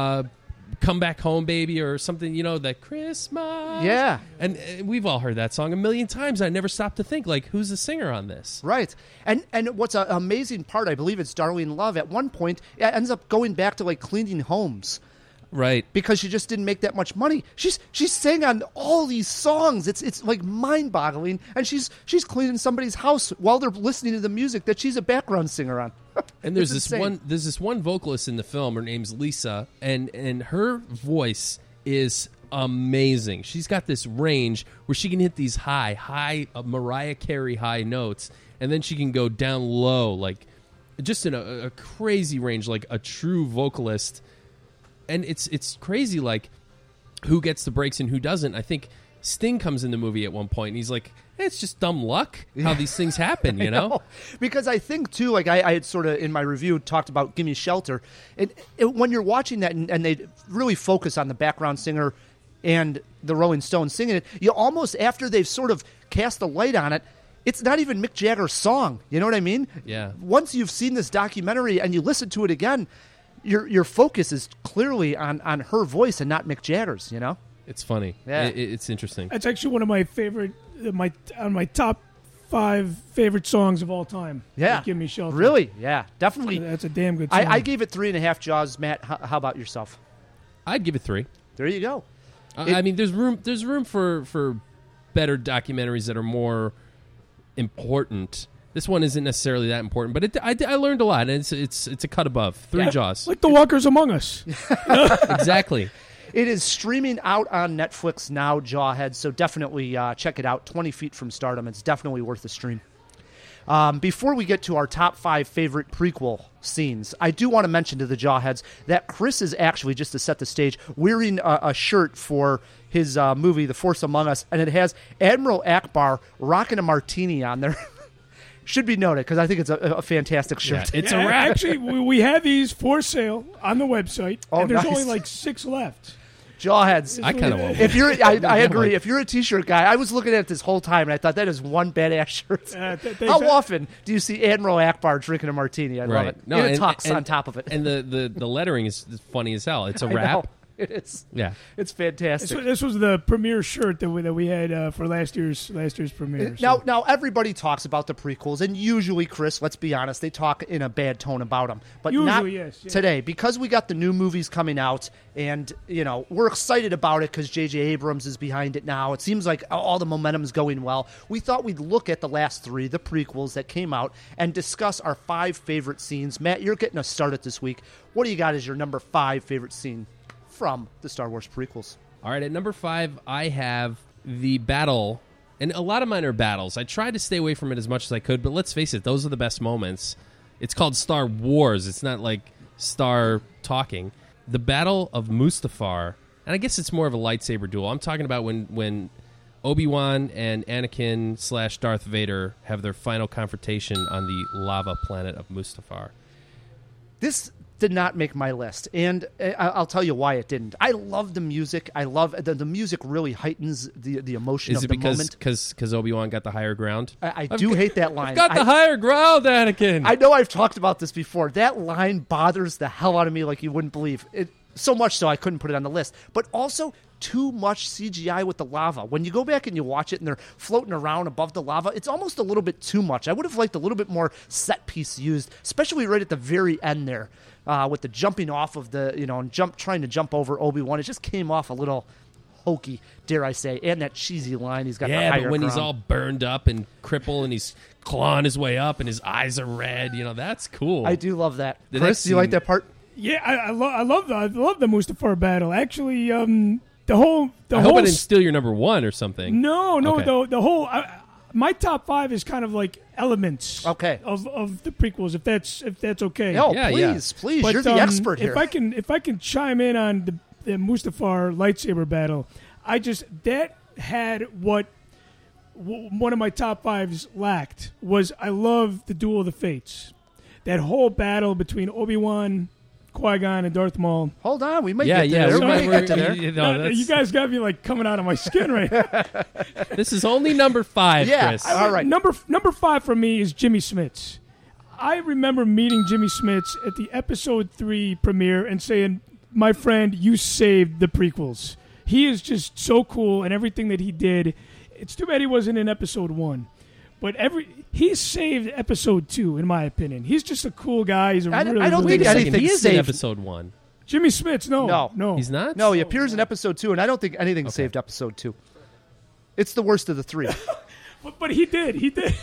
Speaker 1: Come Back Home Baby, or something, that Christmas.
Speaker 2: Yeah.
Speaker 1: And we've all heard that song a million times. I never stopped to think, like, who's the singer on this?
Speaker 2: Right. And what's an amazing part, I believe it's Darlene Love, at one point, it ends up going back to, like, cleaning homes.
Speaker 1: Right.
Speaker 2: Because she just didn't make that much money. She sang on all these songs. It's like mind-boggling. And she's cleaning somebody's house while they're listening to the music that she's a background singer on.
Speaker 1: And there's
Speaker 2: It's
Speaker 1: this one vocalist in the film. Her name's Lisa, and her voice is amazing. She's got this range where she can hit these high Mariah Carey high notes, and then she can go down low, like just in a crazy range, like a true vocalist. And it's crazy, like, who gets the breaks and who doesn't. I think Sting comes in the movie at one point, and he's like, it's just dumb luck how these things happen, you know?
Speaker 2: Because I think, too, like I had sort of, in my review, talked about Gimme Shelter. When you're watching that and they really focus on the background singer and the Rolling Stones singing it, you almost, after they've sort of cast the light on it, it's not even Mick Jagger's song. You know what I mean?
Speaker 1: Yeah.
Speaker 2: Once you've seen this documentary and you listen to it again, your focus is clearly on her voice and not Mick Jagger's, you know?
Speaker 1: It's funny.
Speaker 2: Yeah.
Speaker 1: It's interesting.
Speaker 3: That's actually one of my favorite, my top 5 favorite songs of all time.
Speaker 2: Yeah.
Speaker 3: Like Give Me Shelter.
Speaker 2: Really? Yeah, definitely.
Speaker 3: That's a damn good song.
Speaker 2: I gave it 3.5 Jaws. Matt, how about yourself?
Speaker 1: I'd give it 3.
Speaker 2: There you go.
Speaker 1: I mean, there's room for better documentaries that are more important. This one isn't necessarily that important, but I learned a lot, and it's a cut above. 3 Jaws.
Speaker 3: Like The Walkers Among Us.
Speaker 1: Exactly.
Speaker 2: It is streaming out on Netflix now, Jawhead, so definitely check it out. 20 Feet from Stardom. It's definitely worth the stream. Before we get to our top 5 favorite prequel scenes, I do want to mention to the Jawheads that Chris is actually, just to set the stage, wearing a shirt for his movie, The Force Among Us, and it has Admiral Akbar rocking a martini on there. Should be noted, because I think it's a fantastic shirt.
Speaker 1: Yeah, it's a wrap.
Speaker 3: Actually, we have these for sale on the website, and there's
Speaker 2: nice.
Speaker 3: only like 6 left.
Speaker 2: Jawheads.
Speaker 1: I kind of want
Speaker 2: If you're, I agree. If you're a T-shirt guy, I was looking at it this whole time, and I thought that is one badass shirt. How often do you see Admiral Akbar drinking a martini? I love it.
Speaker 1: No,
Speaker 2: and a tux on top of it.
Speaker 1: And the lettering is funny as hell. It's a
Speaker 2: I
Speaker 1: wrap.
Speaker 2: know. It is.
Speaker 1: Yeah.
Speaker 2: It's fantastic.
Speaker 3: This was the premiere shirt that we had for last year's premiere. So.
Speaker 2: Now everybody talks about the prequels, and usually, Chris, let's be honest, they talk in a bad tone about them. But
Speaker 3: Usually,
Speaker 2: not
Speaker 3: yes, yeah.
Speaker 2: today, because we got the new movies coming out, and we're excited about it because J.J. Abrams is behind it now. It seems like all the momentum's going well. We thought we'd look at the last 3, the prequels that came out, and discuss our 5 favorite scenes. Matt, you're getting us started this week. What do you got as your number 5 favorite scene from the Star Wars prequels?
Speaker 1: All right, at number 5, I have the battle And a lot of mine are battles. I tried to stay away from it as much as I could, but let's face it, those are the best moments. It's called Star Wars. It's not like Star talking. The Battle of Mustafar, and I guess it's more of a lightsaber duel. I'm talking about when Obi-Wan and Anakin / Darth Vader have their final confrontation on the lava planet of Mustafar.
Speaker 2: This did not make my list, and I'll tell you why it didn't. I love the music. I love the music. Really heightens the emotion
Speaker 1: Is
Speaker 2: of
Speaker 1: it
Speaker 2: the moment.
Speaker 1: because Obi-Wan got the higher ground?
Speaker 2: I do hate that line.
Speaker 1: Got the higher ground, Anakin.
Speaker 2: I know I've talked about this before. That line bothers the hell out of me like you wouldn't believe. It so much so I couldn't put it on the list. But also too much CGI with the lava. When you go back and you watch it and they're floating around above the lava, it's almost a little bit too much. I would have liked a little bit more set piece used, especially right at the very end there. With the jumping off of the, and trying to jump over Obi-Wan. It just came off a little hokey, dare I say, and that cheesy line. He's got the higher
Speaker 1: but when he's
Speaker 2: ground.
Speaker 1: all burned up and crippled and he's clawing his way up and his eyes are red, that's cool.
Speaker 2: I do love that.
Speaker 1: The
Speaker 2: Chris,
Speaker 1: next
Speaker 2: do you like
Speaker 1: scene-
Speaker 2: that part?
Speaker 3: Yeah, I love the Mustafar battle. Actually, the whole
Speaker 1: I hope I didn't steal your number one or something.
Speaker 3: No,
Speaker 1: Okay.
Speaker 3: the whole my top 5 is kind of like elements
Speaker 2: Okay.
Speaker 3: of the prequels, if that's okay.
Speaker 2: No,
Speaker 1: Yeah,
Speaker 2: please.
Speaker 3: But,
Speaker 2: You're the expert here.
Speaker 3: If I can chime in on the Mustafar lightsaber battle, that had what one of my top 5s lacked was I love the Duel of the Fates. That whole battle between Obi-Wan, Qui-Gon, and Darth Maul.
Speaker 2: Hold on, we might
Speaker 1: Yeah,
Speaker 2: get
Speaker 1: yeah.
Speaker 2: there.
Speaker 1: we
Speaker 2: We
Speaker 1: might-
Speaker 2: might get to there.
Speaker 3: You guys got me like coming out of my skin right now.
Speaker 1: This is only number 5,
Speaker 2: Yeah,
Speaker 1: Chris.
Speaker 2: all right.
Speaker 3: Number 5 for me is Jimmy Smits. I remember meeting Jimmy Smits at the Episode 3 premiere and saying, "My friend, you saved the prequels." He is just so cool and everything that he did. It's too bad he wasn't in Episode 1. But he saved Episode 2, in my opinion. He's just a cool guy. He's a
Speaker 2: I
Speaker 3: really,
Speaker 2: don't
Speaker 3: really
Speaker 2: think
Speaker 1: Wait a second.
Speaker 2: anything
Speaker 1: He is in
Speaker 2: saved-
Speaker 1: episode 1.
Speaker 3: Jimmy Smits, no.
Speaker 1: He's not?
Speaker 2: No, he appears in episode 2, and I don't think anything saved episode 2. It's the worst of the 3.
Speaker 3: But he did. He did.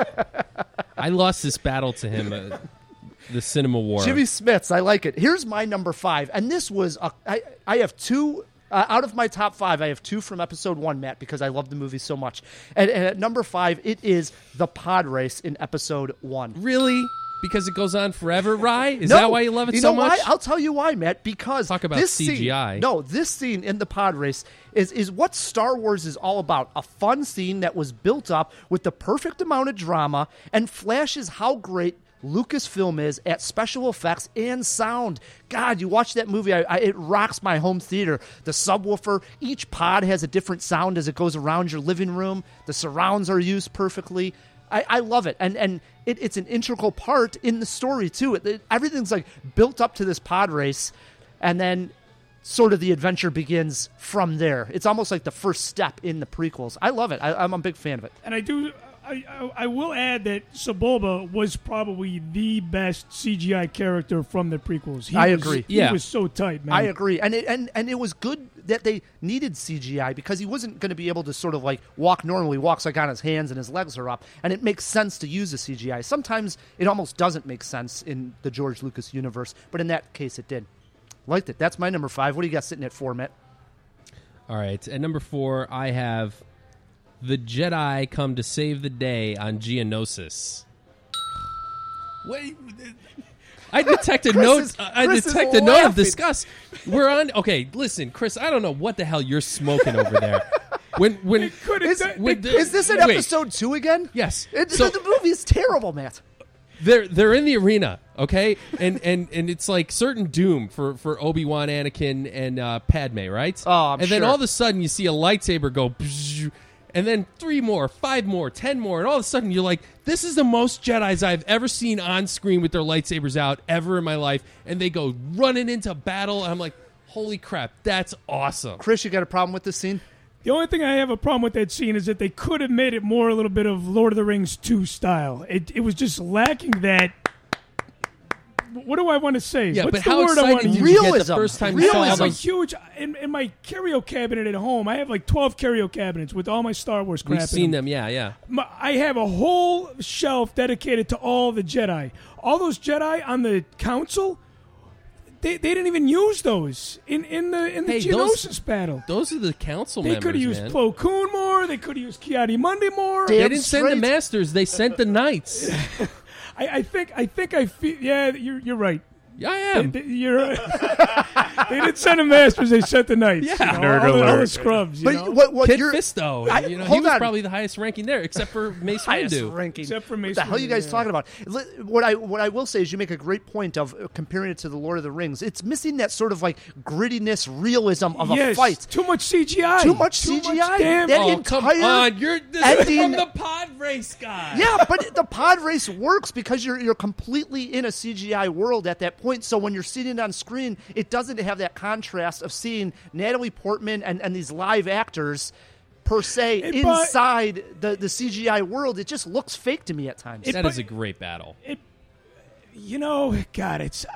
Speaker 1: I lost this battle to him, the Cinema War.
Speaker 2: Jimmy Smits, I like it. Here's my number 5, and this was I have 2 out of my top 5. I have 2 from episode 1, Matt, because I love the movie so much. And at number 5, it is the pod race in episode 1.
Speaker 1: Really? Because it goes on forever, Rye? Is
Speaker 2: No,
Speaker 1: that why you love it so
Speaker 2: know
Speaker 1: much?
Speaker 2: Why? I'll tell you why, Matt. Because
Speaker 1: Talk about
Speaker 2: this
Speaker 1: CGI.
Speaker 2: Scene, this scene in the pod race is what Star Wars is all about. A fun scene that was built up with the perfect amount of drama and flashes how great Lucasfilm is at special effects and sound. God, you watch that movie, it rocks my home theater. The subwoofer, each pod has a different sound as it goes around your living room. The surrounds are used perfectly. I love it, and it's an integral part in the story too. Everything's like built up to this pod race, and then sort of the adventure begins from there. It's almost like the first step in the prequels. I love it. I'm a big fan of it.
Speaker 3: And I will add that Sebulba was probably the best CGI character from the prequels.
Speaker 2: I agree.
Speaker 3: He
Speaker 1: Yeah.
Speaker 3: was so tight, man.
Speaker 2: I agree, and it was good that they needed CGI because he wasn't going to be able to sort of like walk normally. He walks like on his hands and his legs are up, and it makes sense to use the CGI. Sometimes it almost doesn't make sense in the George Lucas universe, but in that case it did. Liked it. That's my number 5. What do you got sitting at 4, Matt?
Speaker 1: All right. At number 4, I have the Jedi come to save the day on Geonosis. Wait. I detect a note. I
Speaker 2: Chris is
Speaker 1: detect a note of
Speaker 2: laughing.
Speaker 1: disgust. We're on. Okay, listen, Chris. I don't know what the hell you're smoking over there. When
Speaker 2: Is this in
Speaker 1: wait.
Speaker 2: episode 2 again?
Speaker 1: Yes.
Speaker 2: So the movie is terrible, Matt.
Speaker 1: They're in the arena, okay, and it's like certain doom for Obi-Wan, Anakin, and Padme, right?
Speaker 2: Oh, I'm
Speaker 1: and then
Speaker 2: sure.
Speaker 1: all of a sudden you see a lightsaber go, bzzz, and then 3 more, 5 more, 10 more, and all of a sudden you're like, this is the most Jedis I've ever seen on screen with their lightsabers out ever in my life, and they go running into battle, and I'm like, holy crap, that's awesome.
Speaker 2: Chris, you got a problem with this scene?
Speaker 3: The only thing I have a problem with that scene is that they could have made it more a little bit of Lord of the Rings 2 style. It was just lacking that. What do I want to say?
Speaker 1: Yeah,
Speaker 3: What's
Speaker 1: but
Speaker 3: the
Speaker 1: how
Speaker 3: word I want
Speaker 1: excited
Speaker 3: to
Speaker 1: did
Speaker 3: use?
Speaker 1: you get the
Speaker 2: Realism.
Speaker 1: first time you saw all
Speaker 3: It's like
Speaker 1: those?
Speaker 3: huge. In my curio cabinet at home, I have like 12 curio cabinets with all my Star Wars crap.
Speaker 1: We've seen them, yeah.
Speaker 3: I have a whole shelf dedicated to all the Jedi. All those Jedi on the council, they didn't even use those in the
Speaker 1: Hey,
Speaker 3: Geonosis battle.
Speaker 1: Those are the council
Speaker 3: They
Speaker 1: members,
Speaker 3: could have used
Speaker 1: man.
Speaker 3: Plo Koon more. They could have used Kiadi Monday more.
Speaker 2: Damn
Speaker 1: They didn't send the
Speaker 2: straight.
Speaker 1: masters. They sent the knights.
Speaker 3: I think I feel. Yeah, you're right.
Speaker 1: I am.
Speaker 3: You're. They didn't send the masters. They sent the knights.
Speaker 1: Yeah.
Speaker 3: You know, all the scrubs. You
Speaker 2: But
Speaker 3: know?
Speaker 2: what
Speaker 1: Kid
Speaker 2: you're
Speaker 1: Fisto. He
Speaker 2: hold
Speaker 1: was
Speaker 2: on.
Speaker 1: probably the highest ranking there, except for Mace
Speaker 2: highest
Speaker 1: Windu.
Speaker 2: ranking.
Speaker 3: Except for
Speaker 2: What
Speaker 3: Mace
Speaker 2: the hell are you guys
Speaker 3: Windu,
Speaker 2: talking about? What I will say is you make a great point of comparing it to the Lord of the Rings. It's missing that sort of like grittiness, realism of a
Speaker 3: Yes,
Speaker 2: fight.
Speaker 3: too much CGI.
Speaker 2: Too much CGI.
Speaker 3: damn.
Speaker 2: That
Speaker 1: Oh, come
Speaker 2: entire
Speaker 1: on. You're this is
Speaker 2: ending-
Speaker 1: from the pod race guy.
Speaker 2: Yeah, but the pod race works because you're completely in a CGI world at that point. So when you're seeing it on screen, it doesn't have that contrast of seeing Natalie Portman and these live actors per se inside the CGI world. It just looks fake to me at times.
Speaker 1: That is a great battle.
Speaker 3: You know, God, it's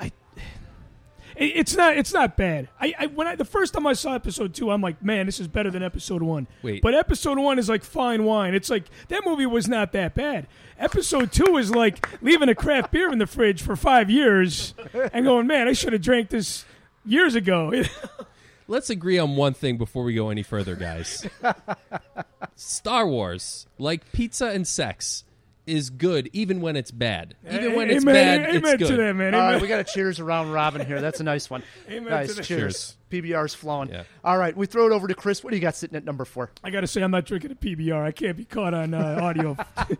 Speaker 3: not bad. The first time I saw episode 2, I'm like, man, this is better than episode 1.
Speaker 1: Wait.
Speaker 3: But episode 1 is like fine wine. It's like that movie was not that bad. Episode 2 is like leaving a craft beer in the fridge for 5 years and going, man, I should have drank this years ago.
Speaker 1: Let's agree on one thing before we go any further, guys. Star Wars, like pizza and sex, is good even when it's bad. Even when it's bad,
Speaker 3: amen
Speaker 1: it's good.
Speaker 3: to that, man.
Speaker 2: All
Speaker 3: Amen.
Speaker 2: right, we got a cheers around Robin here. That's a nice one.
Speaker 3: Amen
Speaker 2: Nice.
Speaker 3: to that.
Speaker 2: Cheers. PBR's flowing.
Speaker 1: Yeah.
Speaker 2: All right, we throw it over to Chris. What do you got sitting at number 4?
Speaker 3: I got to say, I'm not drinking a PBR. I can't be caught on audio.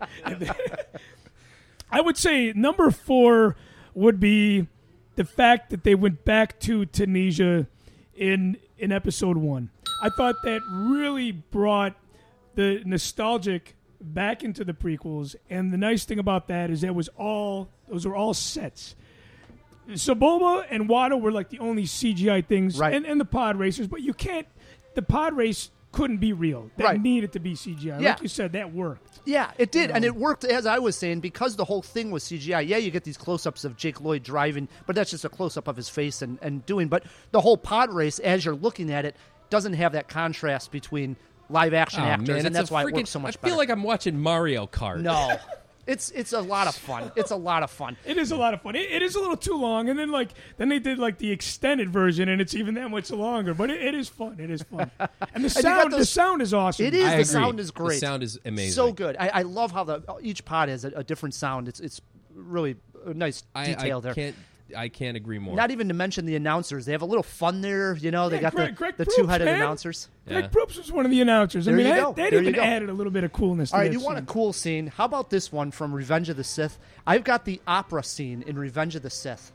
Speaker 3: I would say number 4 would be the fact that they went back to Tunisia in episode 1. I thought that really brought the nostalgic back into the prequels, and the nice thing about that is those were all sets. Sebulba and Wada were like the only CGI things,
Speaker 2: Right.
Speaker 3: and the pod racers, but the pod race couldn't be real. That
Speaker 2: Right.
Speaker 3: needed to be CGI.
Speaker 2: Yeah.
Speaker 3: Like you said, that worked.
Speaker 2: Yeah, it did, and it worked, as I was saying, because the whole thing was CGI. Yeah, you get these close-ups of Jake Lloyd driving, but that's just a close-up of his face and doing. But the whole pod race, as you're looking at it, doesn't have that contrast between live-action actors,
Speaker 1: man,
Speaker 2: and
Speaker 1: it's
Speaker 2: that's
Speaker 1: a
Speaker 2: why it
Speaker 1: freaking-
Speaker 2: works so much
Speaker 1: I feel
Speaker 2: better.
Speaker 1: like I'm watching Mario Kart.
Speaker 2: No. It's a lot of fun. It's a lot of fun.
Speaker 3: It is a lot of fun. It is a little too long, and then they did like the extended version, and it's even that much longer. But it is fun. It is fun, and the
Speaker 2: you got
Speaker 3: the
Speaker 2: those-
Speaker 3: sound is awesome.
Speaker 2: It is.
Speaker 1: I
Speaker 2: The
Speaker 1: agree.
Speaker 2: sound is great.
Speaker 1: The sound is amazing.
Speaker 2: So good. I love how each pod has a different sound. It's really a nice detail there.
Speaker 1: I can't agree more.
Speaker 2: Not even to mention the announcers. They have a little fun there. You know, they
Speaker 3: Yeah,
Speaker 2: got
Speaker 3: Greg
Speaker 2: the
Speaker 3: Proops,
Speaker 2: two-headed
Speaker 3: man.
Speaker 2: announcers.
Speaker 3: Greg
Speaker 1: Yeah.
Speaker 3: Proops was one of the announcers.
Speaker 2: There
Speaker 3: I mean,
Speaker 2: you
Speaker 3: that,
Speaker 2: go.
Speaker 3: that
Speaker 2: There
Speaker 3: even
Speaker 2: you go.
Speaker 3: added a little bit of coolness.
Speaker 2: All
Speaker 3: to
Speaker 2: right,
Speaker 3: that
Speaker 2: you want a
Speaker 3: scene.
Speaker 2: cool scene? How about this one from Revenge of the Sith? I've got the opera scene in Revenge of the Sith.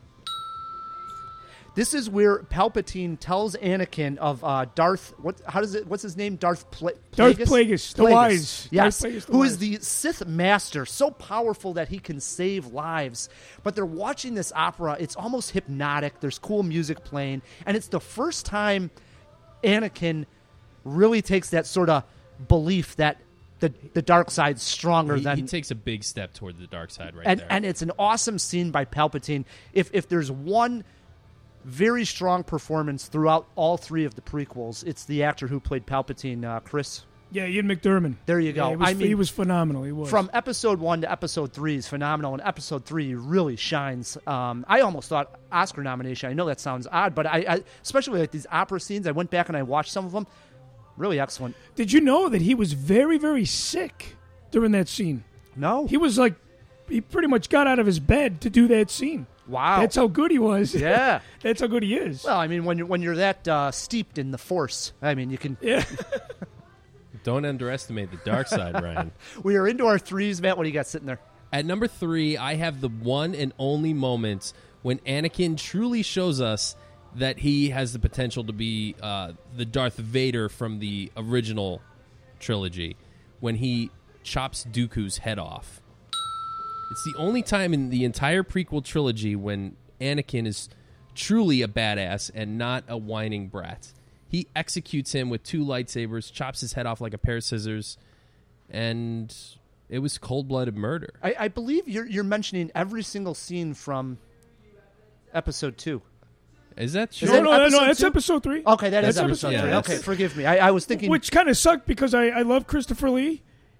Speaker 2: This is where Palpatine tells Anakin of Darth. What's his name? Darth
Speaker 3: Plagueis, the Wise.
Speaker 2: Yes,
Speaker 3: Darth Plagueis the
Speaker 2: who
Speaker 3: Wise.
Speaker 2: is the Sith Master, so powerful that he can save lives. But they're watching this opera. It's almost hypnotic. There's cool music playing, and it's the first time Anakin really takes that sort of belief that the dark side's stronger than
Speaker 1: he takes a big step toward the dark side right
Speaker 2: and
Speaker 1: there.
Speaker 2: and it's an awesome scene by Palpatine. If there's one very strong performance throughout all 3 of the prequels, it's the actor who played Palpatine, Chris.
Speaker 3: Yeah, Ian McDermott.
Speaker 2: There you go.
Speaker 3: Yeah, he was phenomenal. He was.
Speaker 2: From episode 1 to episode 3 is phenomenal, and episode 3 he really shines. I almost thought Oscar nomination. I know that sounds odd, but I especially like these opera scenes, I went back and I watched some of them. Really excellent.
Speaker 3: Did you know that he was very, very sick during that scene?
Speaker 2: No?
Speaker 3: He was like, he pretty much got out of his bed to do that scene.
Speaker 2: Wow.
Speaker 3: That's how good he was.
Speaker 2: Yeah.
Speaker 3: That's how good he is.
Speaker 2: Well, I mean, when you're that steeped in the Force, I mean, you can...
Speaker 3: Yeah.
Speaker 1: Don't underestimate the dark side, Ryan.
Speaker 2: We are into our 3s, Matt. What do you got sitting there?
Speaker 1: At number 3, I have the one and only moment when Anakin truly shows us that he has the potential to be the Darth Vader from the original trilogy, when he chops Dooku's head off. It's the only time in the entire prequel trilogy when Anakin is truly a badass and not a whining brat. He executes him with 2 lightsabers, chops his head off like a pair of scissors, and it was cold-blooded murder.
Speaker 2: I believe you're mentioning every single scene from episode 2.
Speaker 1: Is that true?
Speaker 2: Is that
Speaker 3: no,
Speaker 2: episode
Speaker 3: that's
Speaker 2: 2?
Speaker 3: episode 3.
Speaker 2: Okay, that is
Speaker 3: That's
Speaker 2: episode
Speaker 1: episode-
Speaker 2: 3.
Speaker 1: yeah,
Speaker 2: Okay,
Speaker 1: that's-
Speaker 2: forgive me. I was thinking...
Speaker 3: Which kind of sucked because I love Christopher Lee,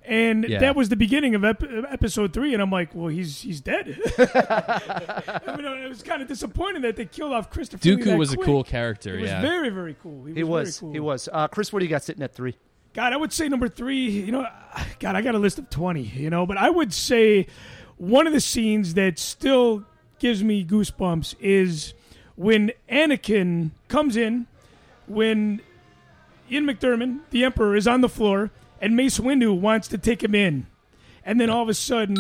Speaker 3: And
Speaker 1: Yeah.
Speaker 3: that was the beginning of episode 3, and I'm like, well, he's dead. I mean, it was kind of disappointing that they killed off Christopher Lee
Speaker 1: Dooku
Speaker 3: that
Speaker 1: was
Speaker 3: quick.
Speaker 1: a cool character.
Speaker 3: He was
Speaker 1: Yeah,
Speaker 3: very, very cool.
Speaker 2: He was.
Speaker 3: very cool.
Speaker 2: He was. Chris, what do you got sitting at 3?
Speaker 3: God, I would say number 3, God, I got a list of 20, but I would say one of the scenes that still gives me goosebumps is when Anakin comes in, when Ian McDiarmid, the Emperor, is on the floor, and Mace Windu wants to take him in. And then all of a sudden,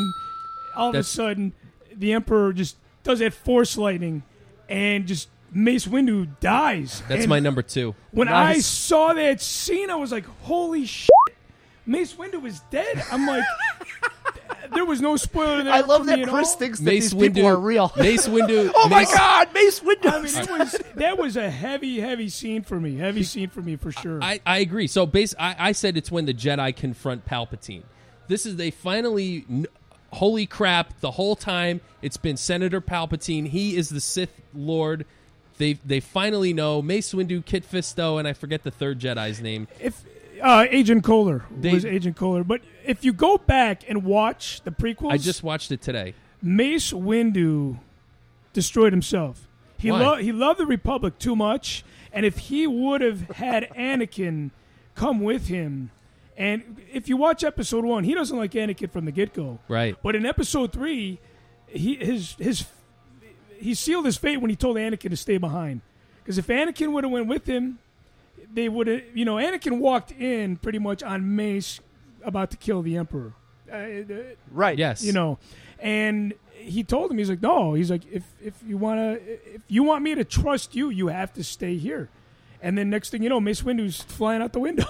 Speaker 3: the Emperor just does that Force lightning, and just Mace Windu dies.
Speaker 1: that's
Speaker 3: And
Speaker 1: my number 2.
Speaker 3: when I
Speaker 2: Nice.
Speaker 3: saw that scene, I was like, holy shit, Mace Windu is dead. I'm like, there was no spoiler there.
Speaker 2: I love
Speaker 3: for
Speaker 2: that
Speaker 3: me at
Speaker 2: Chris
Speaker 3: all.
Speaker 2: thinks that
Speaker 1: Mace
Speaker 2: these people
Speaker 1: Windu
Speaker 2: are real.
Speaker 1: Mace Windu.
Speaker 2: Oh my
Speaker 1: Mace-
Speaker 2: God, Mace Windu!
Speaker 3: I mean, that was a heavy scene for me. Heavy scene for me for sure.
Speaker 1: I agree. So I said it's when the Jedi confront Palpatine. This is they finally. Holy crap! The whole time it's been Senator Palpatine. He is the Sith Lord. They finally know Mace Windu, Kit Fisto, and I forget the third Jedi's name.
Speaker 3: If Agent Kohler
Speaker 1: They-
Speaker 3: was Agent Kohler, but if you go back and watch the prequels,
Speaker 1: I just watched it today.
Speaker 3: Mace Windu destroyed himself. He
Speaker 1: Why?
Speaker 3: he loved the Republic too much, and if he would have had Anakin come with him, and if you watch Episode 1, he doesn't like Anakin from the get-go.
Speaker 1: Right.
Speaker 3: But in Episode 3, he sealed his fate when he told Anakin to stay behind. Because if Anakin would have went with him, they would have. Anakin walked in pretty much on Mace about to kill the Emperor.
Speaker 2: Right.
Speaker 1: Yes.
Speaker 3: And he told him, he's like, no, he's like, if you want me to trust you, you have to stay here. And then next thing you know, Mace Windu's flying out the window.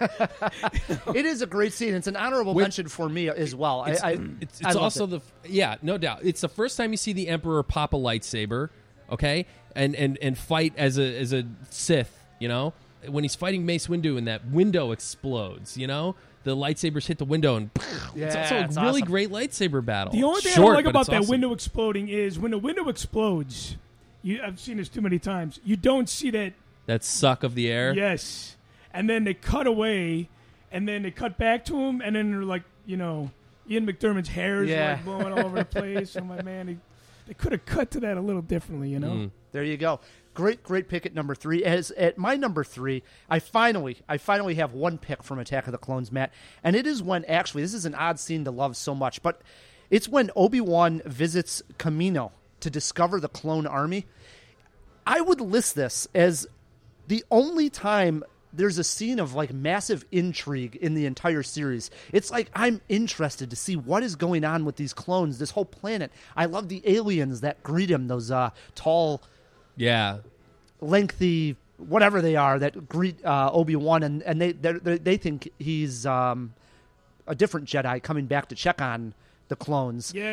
Speaker 2: It is a great scene. It's an honorable mention for me as well.
Speaker 1: It's
Speaker 2: I loved
Speaker 1: also
Speaker 2: it.
Speaker 1: no doubt. It's the first time you see the Emperor pop a lightsaber, okay, and fight as a Sith. When he's fighting Mace Windu and that window explodes. The lightsabers hit the window and it's also
Speaker 2: it's
Speaker 1: a really
Speaker 2: awesome.
Speaker 1: great lightsaber battle.
Speaker 3: The only thing I
Speaker 1: Short,
Speaker 3: don't like
Speaker 1: but
Speaker 3: about
Speaker 1: it's
Speaker 3: that
Speaker 1: awesome.
Speaker 3: window exploding is when the window explodes, I've seen this too many times, you don't see that.
Speaker 1: That suck of the air.
Speaker 3: Yes. And then they cut away, and then they cut back to him, and then they're like, Ian McDiarmid's hair is
Speaker 2: Yeah.
Speaker 3: like blowing all over the place. I'm like, man, they could have cut to that a little differently,
Speaker 2: There you go. Great pick at number 3. As at my number 3, I finally have one pick from Attack of the Clones, Matt, and it is when actually this is an odd scene to love so much, but it's when Obi-Wan visits Kamino to discover the clone army. I would list this as the only time there's a scene of like massive intrigue in the entire series. It's like I'm interested to see what is going on with these clones, this whole planet. I love the aliens that greet him, those tall,
Speaker 1: Yeah.
Speaker 2: lengthy, whatever they are, that greet Obi-Wan, and they think he's a different Jedi coming back to check on the clones.
Speaker 3: Yeah,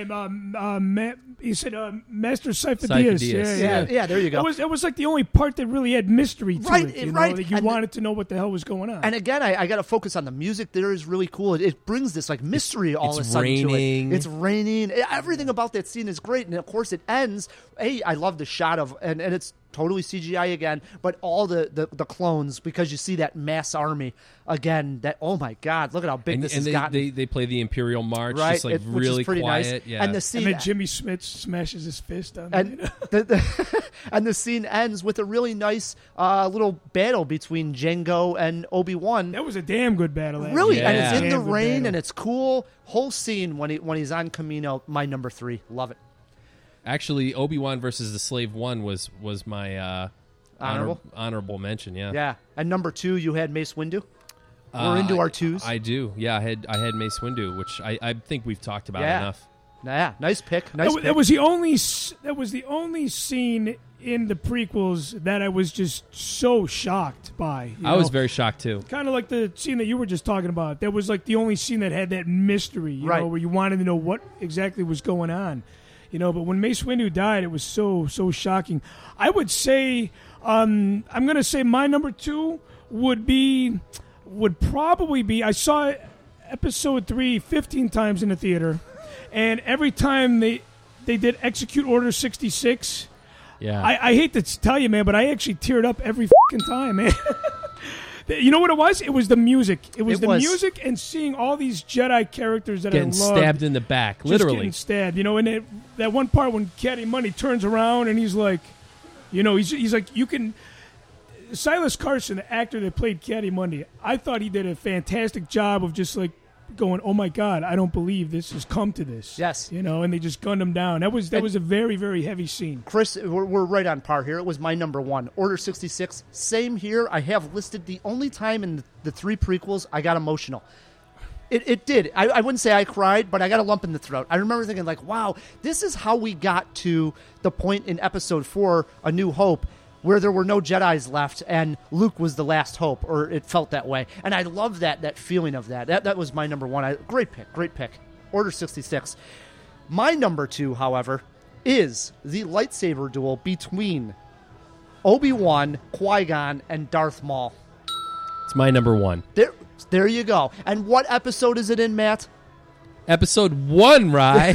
Speaker 3: he said Master Sifo
Speaker 1: Sifo
Speaker 3: Dyas.
Speaker 1: Dyas,
Speaker 2: Yeah, there you go.
Speaker 3: It was like the only part that really had mystery to
Speaker 2: Right,
Speaker 3: it.
Speaker 2: right.
Speaker 3: That you
Speaker 2: And
Speaker 3: wanted to know what the hell was going on.
Speaker 2: And again, I got to focus on the music. There is really cool. It brings this like mystery all of a
Speaker 1: it's
Speaker 2: sudden
Speaker 1: raining.
Speaker 2: to it. It's raining. Everything about that scene is great, and of course it ends. I love the shot of and it's totally CGI again, but all the clones, because you see that mass army again. That, oh my God, look at how big
Speaker 1: And,
Speaker 2: this
Speaker 1: and
Speaker 2: has gotten.
Speaker 1: they play the Imperial March,
Speaker 2: Right,
Speaker 1: just like
Speaker 2: which
Speaker 1: really
Speaker 2: is pretty
Speaker 1: quiet.
Speaker 2: nice.
Speaker 1: Yeah.
Speaker 2: And the
Speaker 3: And
Speaker 2: scene
Speaker 3: then Jimmy Smith smashes his fist on
Speaker 2: and
Speaker 3: it.
Speaker 2: and the scene ends with a really nice little battle between Jango and Obi-Wan.
Speaker 3: That was a damn good battle. actually.
Speaker 2: Really,
Speaker 1: Yeah.
Speaker 2: and it's in the
Speaker 3: Damn good
Speaker 2: rain,
Speaker 3: battle.
Speaker 2: and it's cool. Whole scene when he's on Kamino, my number 3, love it.
Speaker 1: Actually, Obi-Wan versus the Slave One was my honorable mention. Yeah.
Speaker 2: Yeah, and number 2, you had Mace Windu. We're into our 2s.
Speaker 1: I do. Yeah, I had Mace Windu, which I think we've talked about
Speaker 2: Yeah.
Speaker 1: enough.
Speaker 2: Yeah, nice pick. Nice pick.
Speaker 3: That was the only scene in the prequels that I was just so shocked by.
Speaker 1: I was very shocked too.
Speaker 3: kind of like the scene that you were just talking about. That was like the only scene that had that mystery, you
Speaker 2: Right.
Speaker 3: know, where you wanted to know what exactly was going on. But when Mace Windu died, it was so shocking. I would say, I'm going to say my number 2 would probably be, I saw Episode 3 15 times in the theater, and every time they did Execute Order 66,
Speaker 1: Yeah.
Speaker 3: I hate to tell you, man, but I actually teared up every fucking time, man. You know what it was? It was the music. It was
Speaker 2: It
Speaker 3: the
Speaker 2: was.
Speaker 3: music and seeing all these Jedi characters that
Speaker 1: Getting
Speaker 3: I loved.
Speaker 1: stabbed in the back,
Speaker 3: Just
Speaker 1: literally.
Speaker 3: getting stabbed. You know, and that one part when Caddy Money turns around and he's like, you know, he's like, you can. Silas Carson, the actor that played Caddy Money, I thought he did a fantastic job of just like going, oh my God, I don't believe this has come to this.
Speaker 2: Yes.
Speaker 3: You know, and they just gunned him down. That was a very, very heavy scene.
Speaker 2: Chris, we're right on par here. It was my number one. Order 66, same here. I have listed the only time in the three prequels I got emotional. It did. I wouldn't say I cried, but I got a lump in the throat. I remember thinking, like, wow, this is how we got to the point in Episode 4, A New Hope, where there were no Jedis left and Luke was the last hope, or it felt that way. And I love that feeling of that. That was my number one. Great pick. Order 66. My number two, however, is the lightsaber duel between Obi-Wan, Qui-Gon, and Darth Maul.
Speaker 1: It's my number one.
Speaker 2: There you go. And what episode is it in, Matt?
Speaker 1: Episode 1, Rye.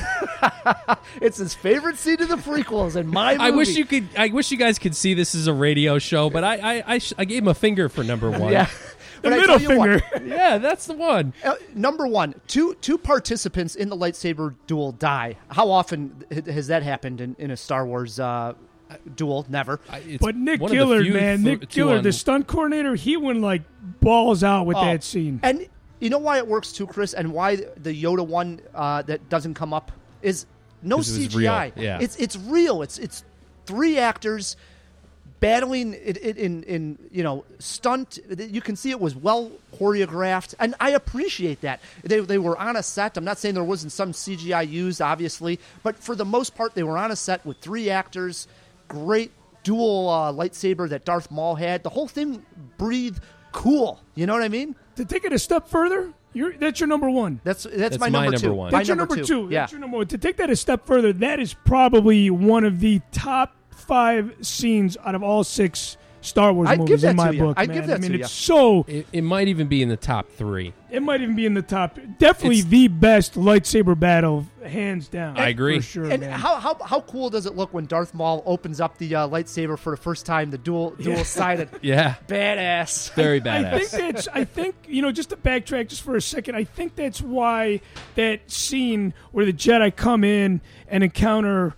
Speaker 2: It's his favorite scene of the prequels in my movie.
Speaker 1: I wish you guys could see this as a radio show, but I gave him a finger for number one.
Speaker 2: Yeah.
Speaker 3: The
Speaker 2: But I
Speaker 3: middle
Speaker 2: tell you what,
Speaker 3: finger.
Speaker 1: Yeah, that's the one.
Speaker 2: number one, two participants in the lightsaber duel die. How often has that happened in a Star Wars duel? Never.
Speaker 1: It's
Speaker 3: But Nick
Speaker 1: one of the
Speaker 3: Gillard,
Speaker 1: few
Speaker 3: man, Nick
Speaker 1: two
Speaker 3: Gillard,
Speaker 1: on-
Speaker 3: the stunt coordinator, he went like balls out with that scene.
Speaker 2: And you know why it works too, Chris, and why the Yoda one that doesn't come up is no
Speaker 1: 'Cause it was
Speaker 2: CGI.
Speaker 1: real, yeah.
Speaker 2: It's real. It's three actors battling in stunt. You can see it was well choreographed, and I appreciate that. They were on a set. I'm not saying there wasn't some CGI used, obviously, but for the most part, they were on a set with three actors. Great dual lightsaber that Darth Maul had. The whole thing breathed cool. You know what I mean?
Speaker 3: To take it a step further, that's your number one.
Speaker 2: That's
Speaker 1: my
Speaker 2: my number two.
Speaker 1: number one.
Speaker 2: My
Speaker 3: That's your number two.
Speaker 2: Yeah.
Speaker 3: That's your number one. To take that a step further, that is probably one of the top 5 scenes out of all 6 Star Wars
Speaker 2: I'd give
Speaker 3: movies
Speaker 2: that
Speaker 3: in my
Speaker 2: to you.
Speaker 3: book.
Speaker 2: I'd
Speaker 3: man.
Speaker 2: give that
Speaker 3: I mean,
Speaker 2: to
Speaker 3: it's
Speaker 2: you.
Speaker 3: so.
Speaker 1: It might even be in the top 3.
Speaker 3: It might even be in the top. Definitely
Speaker 1: It's-
Speaker 3: the best lightsaber battle, hands down.
Speaker 1: I agree.
Speaker 3: For sure,
Speaker 2: And
Speaker 3: man.
Speaker 2: how cool does it look when Darth Maul opens up the lightsaber for the first time, the dual sided?
Speaker 1: Yeah,
Speaker 2: Badass.
Speaker 1: very badass.
Speaker 3: I think, just to backtrack just for a second, I think that's why that scene where the Jedi come in and encounter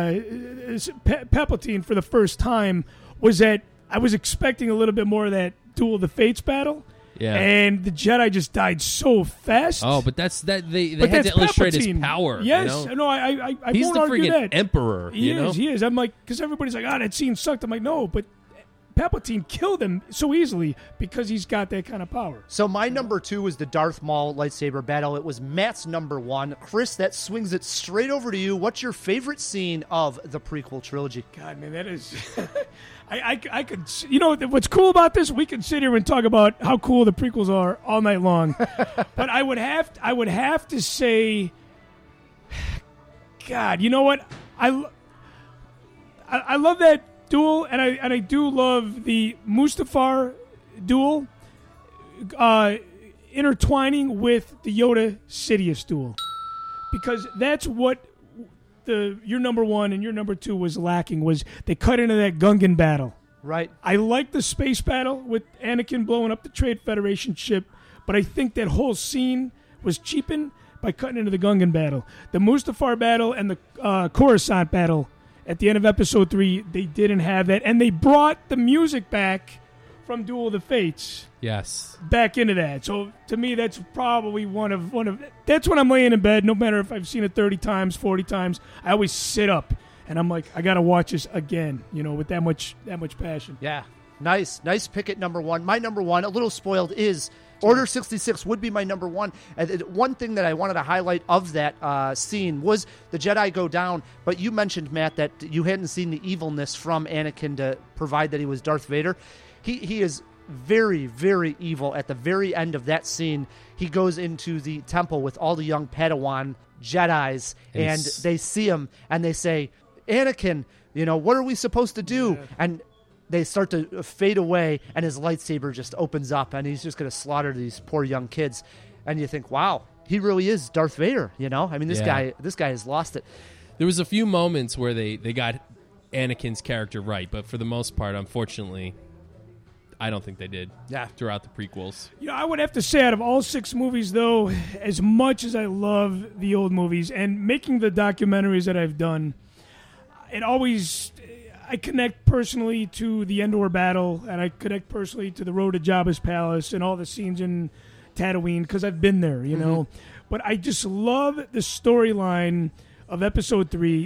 Speaker 3: Palpatine for the first time was that I was expecting a little bit more of that Duel of the Fates battle.
Speaker 1: Yeah.
Speaker 3: And the Jedi just died so fast.
Speaker 1: Oh, but that's that they
Speaker 3: But
Speaker 1: had
Speaker 3: that's
Speaker 1: to illustrate his
Speaker 3: Palpatine.
Speaker 1: power.
Speaker 3: Yes,
Speaker 1: you know?
Speaker 3: no, I
Speaker 1: He's
Speaker 3: won't
Speaker 1: the
Speaker 3: argue
Speaker 1: friggin'
Speaker 3: that.
Speaker 1: emperor.
Speaker 3: He
Speaker 1: you know?
Speaker 3: is. I'm like, because everybody's like, that scene sucked. I'm like, no, but Palpatine killed him so easily because he's got that kind of power.
Speaker 2: So my number two is the Darth Maul lightsaber battle. It was Matt's number one. Chris, that swings it straight over to you. What's your favorite scene of the prequel trilogy?
Speaker 3: God, man, that is. I could. What's cool about this? We could sit here and talk about how cool the prequels are all night long. But I would have to say, God, you know what? I love that duel, and I do love the Mustafar duel intertwining with the Yoda Sidious duel, because that's what your number one and your number two was lacking. Was they cut into that Gungan battle?
Speaker 2: Right.
Speaker 3: I like the space battle with Anakin blowing up the Trade Federation ship, but I think that whole scene was cheapened by cutting into the Gungan battle. The Mustafar battle and the Coruscant battle at the end of Episode 3, they didn't have that, and they brought the music back from Duel of the Fates
Speaker 1: Yes.
Speaker 3: back into that. So to me, that's probably one of. That's when I'm laying in bed. No matter if I've seen it 30 times, 40 times, I always sit up and I'm like, I gotta watch this again. With that much passion.
Speaker 2: Yeah. Nice pick at number one. My number one, a little spoiled, is Order 66 would be my number one. And one thing that I wanted to highlight of that scene was the Jedi go down, but you mentioned, Matt, that you hadn't seen the evilness from Anakin to provide that he was Darth Vader. He is very, very evil. At the very end of that scene, he goes into the temple with all the young Padawan Jedis, and they see him, and they say, Anakin, what are we supposed to do? Yeah. And they start to fade away, and his lightsaber just opens up, and he's just going to slaughter these poor young kids. And you think, wow, he really is Darth Vader, I mean, this guy has lost it.
Speaker 1: There was a few moments where they got Anakin's character right, but for the most part, unfortunately, I don't think they did.
Speaker 2: Yeah.
Speaker 1: Throughout the prequels.
Speaker 3: I would have to say out of all 6 movies, though, as much as I love the old movies and making the documentaries that I've done, I connect personally to the Endor battle, and I connect personally to the road to Jabba's palace and all the scenes in Tatooine because I've been there, you know. But I just love the storyline of Episode 3.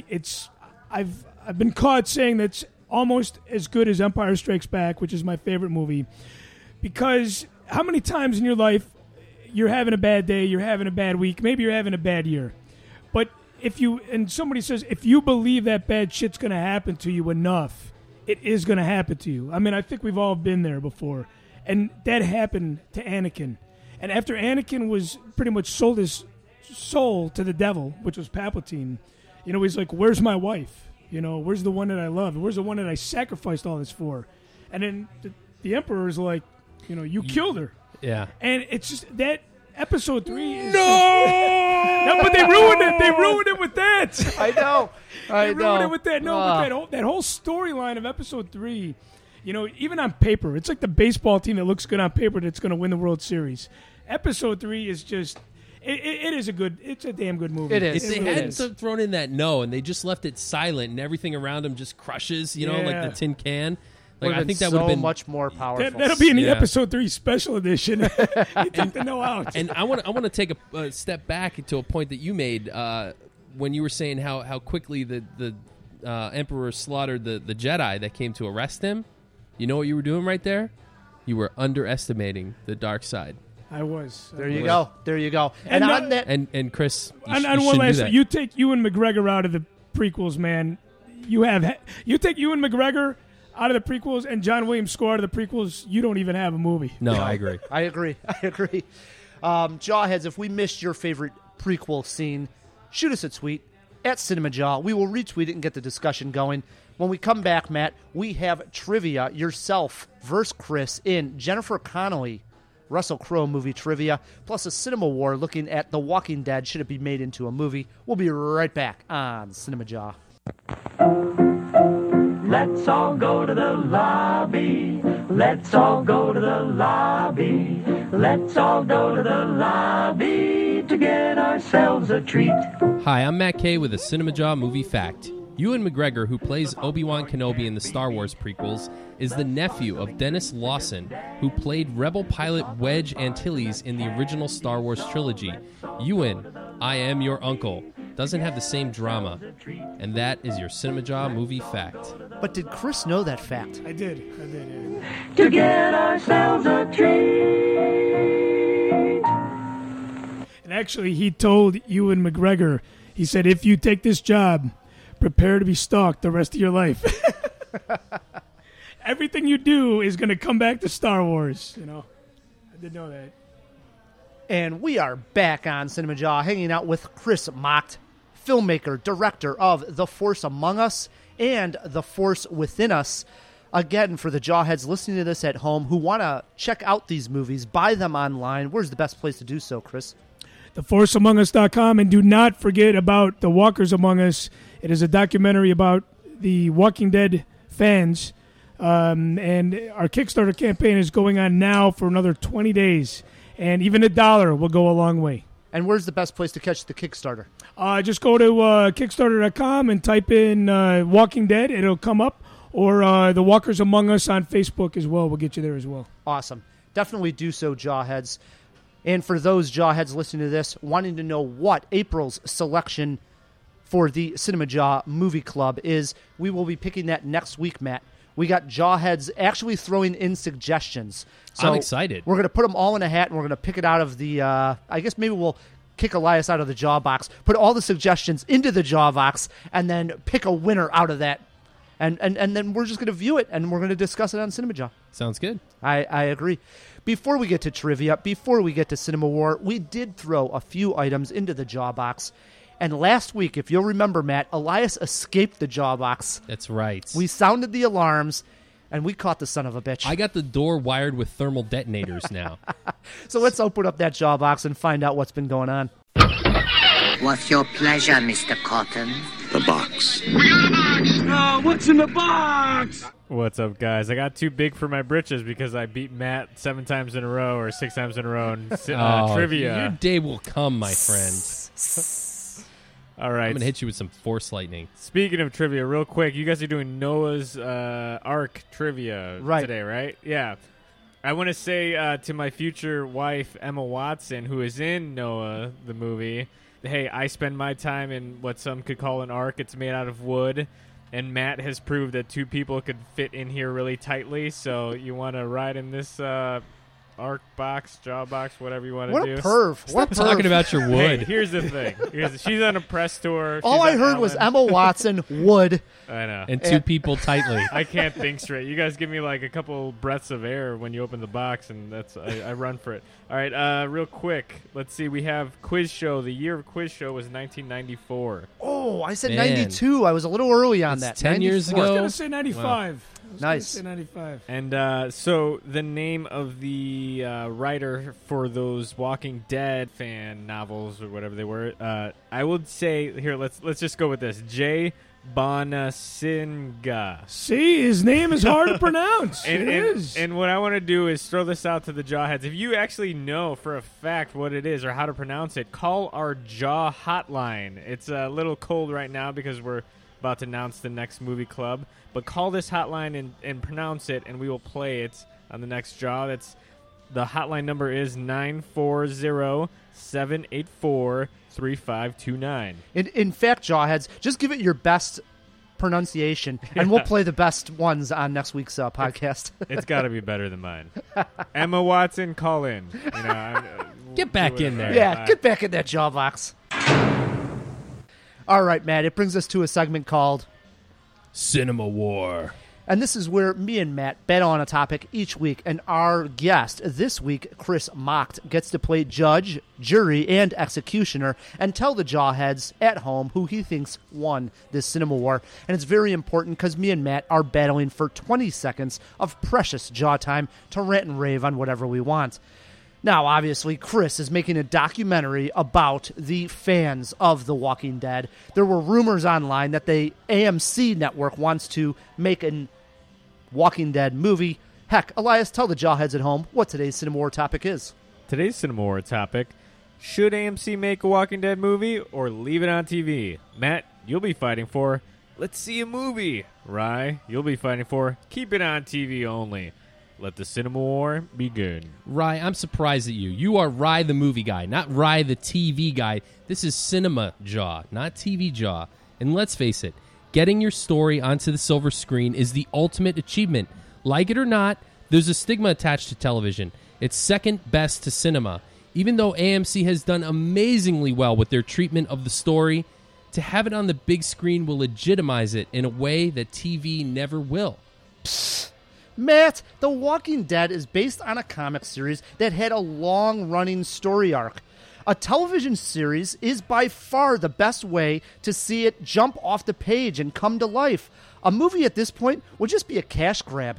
Speaker 3: I've been caught saying that's almost as good as Empire Strikes Back, which is my favorite movie, because how many times in your life you're having a bad day, you're having a bad week, maybe you're having a bad year, but somebody says, if you believe that bad shit's going to happen to you enough, it is going to happen to you. I mean, I think we've all been there before, and that happened to Anakin. And after Anakin was pretty much sold his soul to the devil, which was Palpatine, he's like, where's my wife? Where's the one that I love? Where's the one that I sacrificed all this for? And then the Emperor's like, you killed her.
Speaker 1: Yeah.
Speaker 3: And it's just that Episode 3 is... No, but they ruined it. They ruined it with that.
Speaker 2: I know.
Speaker 3: They ruined it with that. No, but that whole storyline of Episode 3, even on paper, it's like the baseball team that looks good on paper that's going to win the World Series. Episode 3 is just... It's a damn good movie.
Speaker 2: It is.
Speaker 1: If they hadn't thrown in that no and they just left it silent and everything around them just crushes, like the tin can, I think that would have been
Speaker 2: much more powerful.
Speaker 3: That'll be in the Episode 3 special edition. You take the no out.
Speaker 1: And I want to take a step back to a point that you made when you were saying how quickly the Emperor slaughtered the Jedi that came to arrest him. You know what you were doing right there? You were underestimating the dark side.
Speaker 3: I was.
Speaker 2: There you go. And on that,
Speaker 1: and Chris,
Speaker 3: on one last thing, you take Ewan McGregor out of the prequels, man. You take Ewan McGregor out of the prequels and John Williams score out of the prequels, you don't even have a movie.
Speaker 1: No, I agree.
Speaker 2: I agree. Jawheads, if we missed your favorite prequel scene, shoot us a tweet at CinemaJaw. We will retweet it and get the discussion going. When we come back, Matt, we have trivia, yourself versus Chris in Jennifer Connelly Russell Crowe movie trivia, plus a cinema war looking at The Walking Dead. Should it be made into a movie? We'll be right back on Cinema Jaw.
Speaker 6: Let's all go to the lobby. Let's all go to the lobby. Let's all go to the lobby to get ourselves a treat.
Speaker 1: Hi, I'm Matt Kay with a Cinema Jaw movie fact. Ewan McGregor, who plays Obi-Wan Kenobi in the Star Wars prequels, is the nephew of Dennis Lawson, who played Rebel pilot Wedge Antilles in the original Star Wars trilogy. Ewan, I am your uncle, doesn't have the same drama. And that is your Cinema Jaw movie fact.
Speaker 2: But did Chris know that fact?
Speaker 3: I did. Yeah.
Speaker 6: To get ourselves a treat.
Speaker 3: And actually, he told Ewan McGregor, he said, if you take this job, prepare to be stalked the rest of your life. Everything you do is going to come back to Star Wars. I did know that.
Speaker 2: And we are back on Cinema Jaw, hanging out with Chris Macht, filmmaker, director of The Force Among Us and The Force Within Us. Again, for the Jawheads listening to this at home who want to check out these movies, buy them online, where's the best place to do so, Chris?
Speaker 3: TheForceAmongUs.com, and do not forget about The Walkers Among Us. It is a documentary about the Walking Dead fans, and our Kickstarter campaign is going on now for another 20 days, and even $1 will go a long way.
Speaker 2: And where's the best place to catch the Kickstarter?
Speaker 3: Just go to Kickstarter.com and type in Walking Dead. It'll come up, or The Walkers Among Us on Facebook as well. We'll get you there as well.
Speaker 2: Awesome. Definitely do so, Jawheads. And for those Jawheads listening to this, wanting to know what April's selection for the Cinema Jaw Movie Club is, we will be picking that next week, Matt. We got Jawheads actually throwing in suggestions. So
Speaker 1: I'm excited.
Speaker 2: We're going to put them all in a hat, and we're going to pick it out of the, I guess maybe we'll kick Elias out of the Jaw box, put all the suggestions into the Jaw box, and then pick a winner out of that. And then we're just going to view it, and we're going to discuss it on Cinema Jaw.
Speaker 1: Sounds good.
Speaker 2: I agree. Before we get to trivia, before we get to Cinema War, we did throw a few items into the Jaw box. And last week, if you'll remember, Matt, Elias escaped the Jaw box.
Speaker 1: That's right.
Speaker 2: We sounded the alarms, and we caught the son of a bitch.
Speaker 1: I got the door wired with thermal detonators now.
Speaker 2: So let's open up that Jaw box and find out what's been going on.
Speaker 7: What's your pleasure, Mr. Cotton?
Speaker 5: The box.
Speaker 8: We got a box!
Speaker 7: What's in the box?
Speaker 8: What's up, guys? I got too big for my britches because I beat Matt 7 times in a row or 6 times in a row in trivia.
Speaker 1: Your day will come, my friend.
Speaker 8: All right.
Speaker 1: I'm going to hit you with some force lightning.
Speaker 8: Speaking of trivia, real quick, you guys are doing Noah's Ark trivia today, right? Yeah. I want to say to my future wife, Emma Watson, who is in Noah, the movie, hey, I spend my time in what some could call an ark. It's made out of wood. And Matt has proved that 2 people could fit in here really tightly. So you want to ride in this arc box, jaw box, whatever you want to do.
Speaker 2: What a perv.
Speaker 1: Stop talking about your wood.
Speaker 8: Hey, here's the thing. She's on a press tour.
Speaker 2: All I heard was Emma Watson, wood.
Speaker 8: I know.
Speaker 1: And 2 people tightly.
Speaker 8: I can't think straight. You guys give me like a couple breaths of air when you open the box, and that's I run for it. All right, real quick. Let's see. We have Quiz Show. The year of Quiz Show was 1994.
Speaker 2: Oh, I said
Speaker 1: Man.
Speaker 2: 92. I was a little early on that.
Speaker 1: 10 years
Speaker 2: 94.
Speaker 3: I was
Speaker 1: ago.
Speaker 3: going to say 95.
Speaker 1: Wow.
Speaker 3: I was
Speaker 2: Nice.
Speaker 3: gonna say 95.
Speaker 8: And so the name of the writer for those Walking Dead fan novels or whatever they were, I would say here. Let's just go with this. Jay Bonasinga.
Speaker 3: See, his name is hard to pronounce.
Speaker 8: And,
Speaker 3: It
Speaker 8: and,
Speaker 3: is.
Speaker 8: and what I want to do is throw this out to the Jawheads. If you actually know for a fact what it is or how to pronounce it, call our Jaw hotline. It's a little cold right now because we're about to announce the next movie club. But call this hotline and pronounce it, and we will play it on the next Jaw. The hotline number is 940-784-3529.
Speaker 2: In fact, Jawheads, just give it your best pronunciation, and we'll play the best ones on next week's podcast.
Speaker 8: It's got to be better than mine. Emma Watson, call in.
Speaker 1: Get back in there.
Speaker 2: Yeah, get back in that jaw box. All right, Matt, it brings us to a segment called
Speaker 1: Cinema War.
Speaker 2: And this is where me and Matt bet on a topic each week, and our guest this week, Chris Mocht, gets to play judge, jury, and executioner and tell the Jawheads at home who he thinks won this Cinema War. And it's very important because me and Matt are battling for 20 seconds of precious Jaw time to rant and rave on whatever we want. Now, obviously, Chris is making a documentary about the fans of The Walking Dead. There were rumors online that the AMC network wants to make a Walking Dead movie. Heck, Elias, tell the Jawheads at home what today's Cinema War topic is.
Speaker 8: Today's Cinema War topic, should AMC make a Walking Dead movie or leave it on TV? Matt, you'll be fighting for, let's see a movie. Rye, you'll be fighting for, keep it on TV only. Let the Cinema War begin.
Speaker 1: Rye, I'm surprised at you. You are Rye the movie guy, not Rye the TV guy. This is Cinema Jaw, not TV Jaw. And let's face it, getting your story onto the silver screen is the ultimate achievement. Like it or not, there's a stigma attached to television. It's second best to cinema. Even though AMC has done amazingly well with their treatment of the story, to have it on the big screen will legitimize it in a way that TV never will.
Speaker 2: Matt, The Walking Dead is based on a comic series that had a long-running story arc. A television series is by far the best way to see it jump off the page and come to life. A movie at this point would just be a cash grab.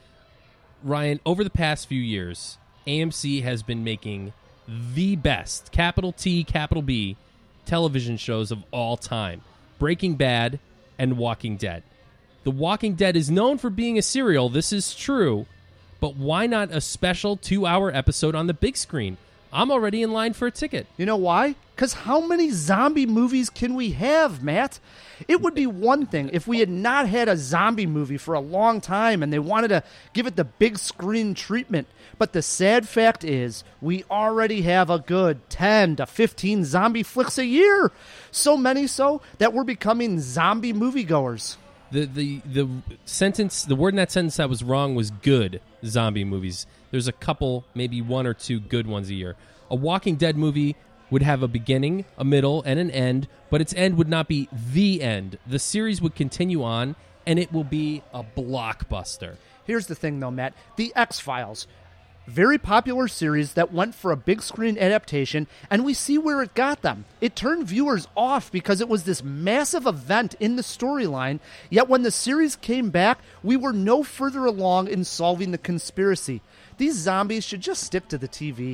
Speaker 1: Ryan, over the past few years, AMC has been making the best, capital T, capital B, television shows of all time. Breaking Bad and Walking Dead. The Walking Dead is known for being a serial, this is true, but why not a special 2-hour episode on the big screen? I'm already in line for a ticket.
Speaker 2: You know why? Because how many zombie movies can we have, Matt? It would be one thing if we had not had a zombie movie for a long time and they wanted to give it the big screen treatment. But the sad fact is we already have a good 10 to 15 zombie flicks a year. So many so that we're becoming zombie moviegoers.
Speaker 1: The sentence, the word in that sentence that was wrong was good zombie movies. There's a couple, maybe 1 or 2 good ones a year. A Walking Dead movie would have a beginning, a middle, and an end, but its end would not be the end. The series would continue on, and it will be a blockbuster.
Speaker 2: Here's the thing, though, Matt. The X-Files. Very popular series that went for a big screen adaptation, and we see where it got them. It turned viewers off because it was this massive event in the storyline, yet when the series came back, we were no further along in solving the conspiracy. These zombies should just stick to the TV.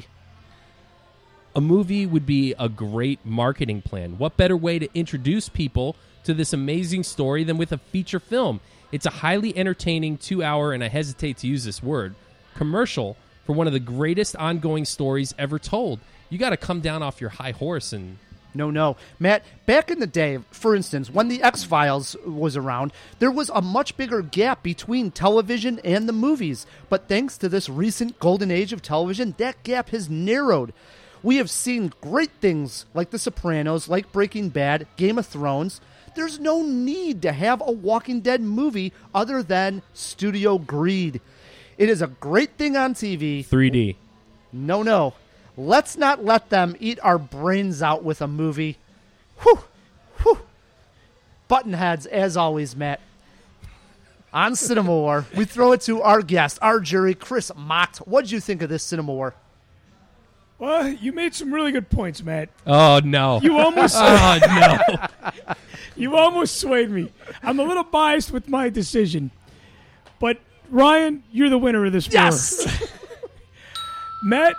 Speaker 1: A movie would be a great marketing plan. What better way to introduce people to this amazing story than with a feature film. It's a highly entertaining 2-hour, and I hesitate to use this word, commercial for one of the greatest ongoing stories ever told. You got to come down off your high horse and...
Speaker 2: No. Matt, back in the day, for instance, when the X-Files was around, there was a much bigger gap between television and the movies. But thanks to this recent golden age of television, that gap has narrowed. We have seen great things like The Sopranos, like Breaking Bad, Game of Thrones. There's no need to have a Walking Dead movie other than studio greed. It is a great thing on TV.
Speaker 1: 3D.
Speaker 2: No. Let's not let them eat our brains out with a movie. Whew. Buttonheads, as always, Matt. On Cinema War, we throw it to our guest, our jury, Chris Mott. What did you think of this Cinema War?
Speaker 3: Well, you made some really good points, Matt.
Speaker 1: Oh, no.
Speaker 3: You almost...
Speaker 1: Oh, no.
Speaker 3: You almost swayed me. I'm a little biased with my decision. But, Ryan, you're the winner of this war.
Speaker 2: Yes!
Speaker 3: Matt,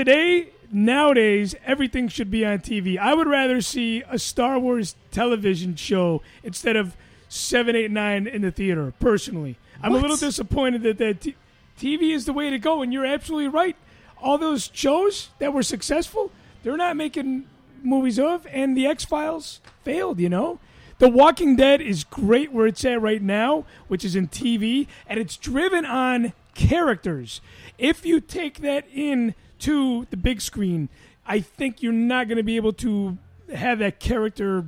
Speaker 3: nowadays, everything should be on TV. I would rather see a Star Wars television show instead of 7, 8, 9 in the theater, personally. I'm a little disappointed that TV is the way to go, and you're absolutely right. All those shows that were successful, they're not making movies of, and the X-Files failed, The Walking Dead is great where it's at right now, which is in TV, and it's driven on characters. If you take that in to the big screen, I think you're not going to be able to have that character,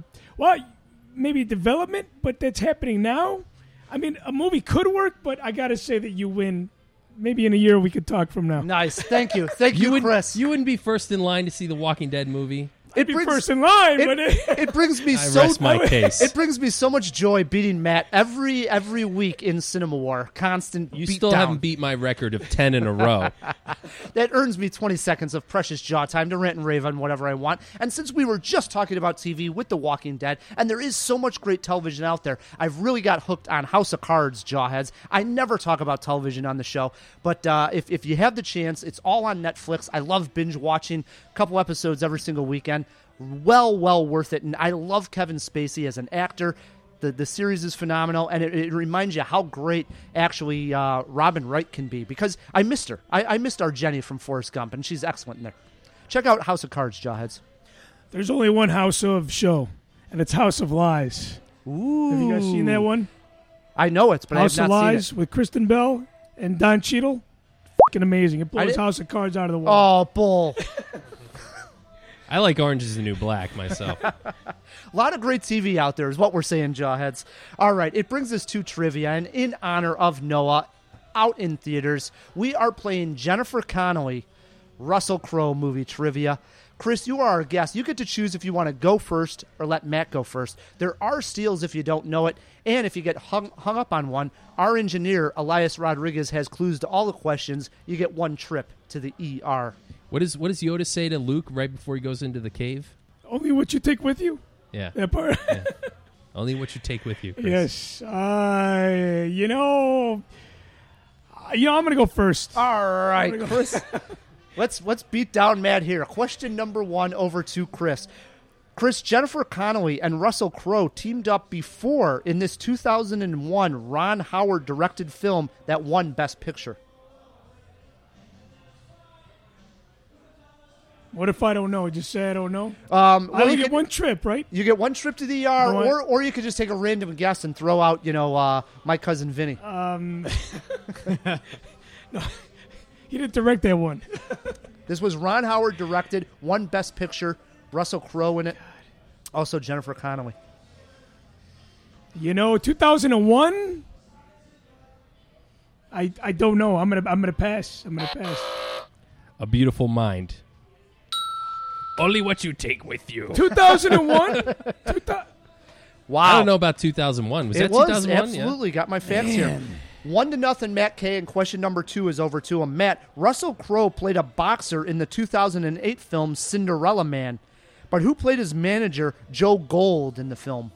Speaker 3: maybe development, but that's happening now. I mean, a movie could work, but I got to say that you win. Maybe in a year we could talk from now.
Speaker 2: Nice. Thank you. Thank you, Chris.
Speaker 1: You wouldn't be first in line to see the Walking Dead movie.
Speaker 3: I'd be first in line, but
Speaker 2: it brings me
Speaker 1: rest my case.
Speaker 2: It brings me so much joy beating Matt every week in Cinema War. Constant.
Speaker 1: You still haven't beat my record of 10 in a row.
Speaker 2: That earns me 20 seconds of precious jaw time to rant and rave on whatever I want. And since we were just talking about TV with The Walking Dead, and there is so much great television out there, I've really got hooked on House of Cards, Jawheads. I never talk about television on the show, but if you have the chance, it's all on Netflix. I love binge watching a couple episodes every single weekend. Well worth it. And I love Kevin Spacey as an actor. The series is phenomenal, and it reminds you how great actually Robin Wright can be, because I missed her. I missed our Jenny from Forrest Gump, and she's excellent in there. Check out House of Cards, Jawheads.
Speaker 3: There's only one House of show, and it's House of Lies.
Speaker 2: Ooh.
Speaker 3: Have you guys seen that one?
Speaker 2: I know it, but
Speaker 3: House
Speaker 2: I have not
Speaker 3: of
Speaker 2: seen
Speaker 3: Lies
Speaker 2: it.
Speaker 3: with Kristen Bell and Don Cheadle. Fucking amazing. It blows House of Cards out of the water.
Speaker 2: Oh, bull.
Speaker 1: I like Orange is the New Black myself.
Speaker 2: A lot of great TV out there is what we're saying, Jawheads. All right, it brings us to trivia, and in honor of Noah, out in theaters, we are playing Jennifer Connelly, Russell Crowe movie trivia. Chris, you are our guest. You get to choose if you want to go first or let Matt go first. There are steals if you don't know it, and if you get hung up on one, our engineer, Elias Rodriguez, has clues to all the questions. You get one trip to the ER.
Speaker 1: What does Yoda say to Luke right before he goes into the cave?
Speaker 3: Only what you take with you?
Speaker 1: Yeah.
Speaker 3: That part.
Speaker 1: Yeah. Only what you take with you, Chris.
Speaker 3: Yes. I'm going to go first.
Speaker 2: All right, Chris. Let's beat down Matt here. Question number 1 over to Chris. Chris, Jennifer Connelly and Russell Crowe teamed up before in this 2001 Ron Howard directed film that won Best Picture.
Speaker 3: What if I don't know? Just say I don't know.
Speaker 2: Well,
Speaker 3: you get one trip, right?
Speaker 2: You get one trip to the ER, or you could just take a random guess and throw out, My Cousin Vinny.
Speaker 3: No, he didn't direct that one.
Speaker 2: This was Ron Howard directed, won Best Picture, Russell Crowe in it, also Jennifer Connelly.
Speaker 3: 2001. I don't know. I'm gonna pass.
Speaker 1: A Beautiful Mind. Only what you take with you.
Speaker 3: 2001?
Speaker 2: Wow.
Speaker 1: I don't know about 2001. Was that 2001?
Speaker 2: Absolutely. Got my facts here. 1-0, Matt K. And question number 2 is over to him. Matt, Russell Crowe played a boxer in the 2008 film Cinderella Man. But who played his manager, Joe Gold, in the film?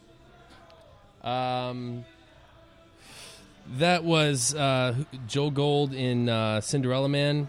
Speaker 1: That was Joe Gold in Cinderella Man.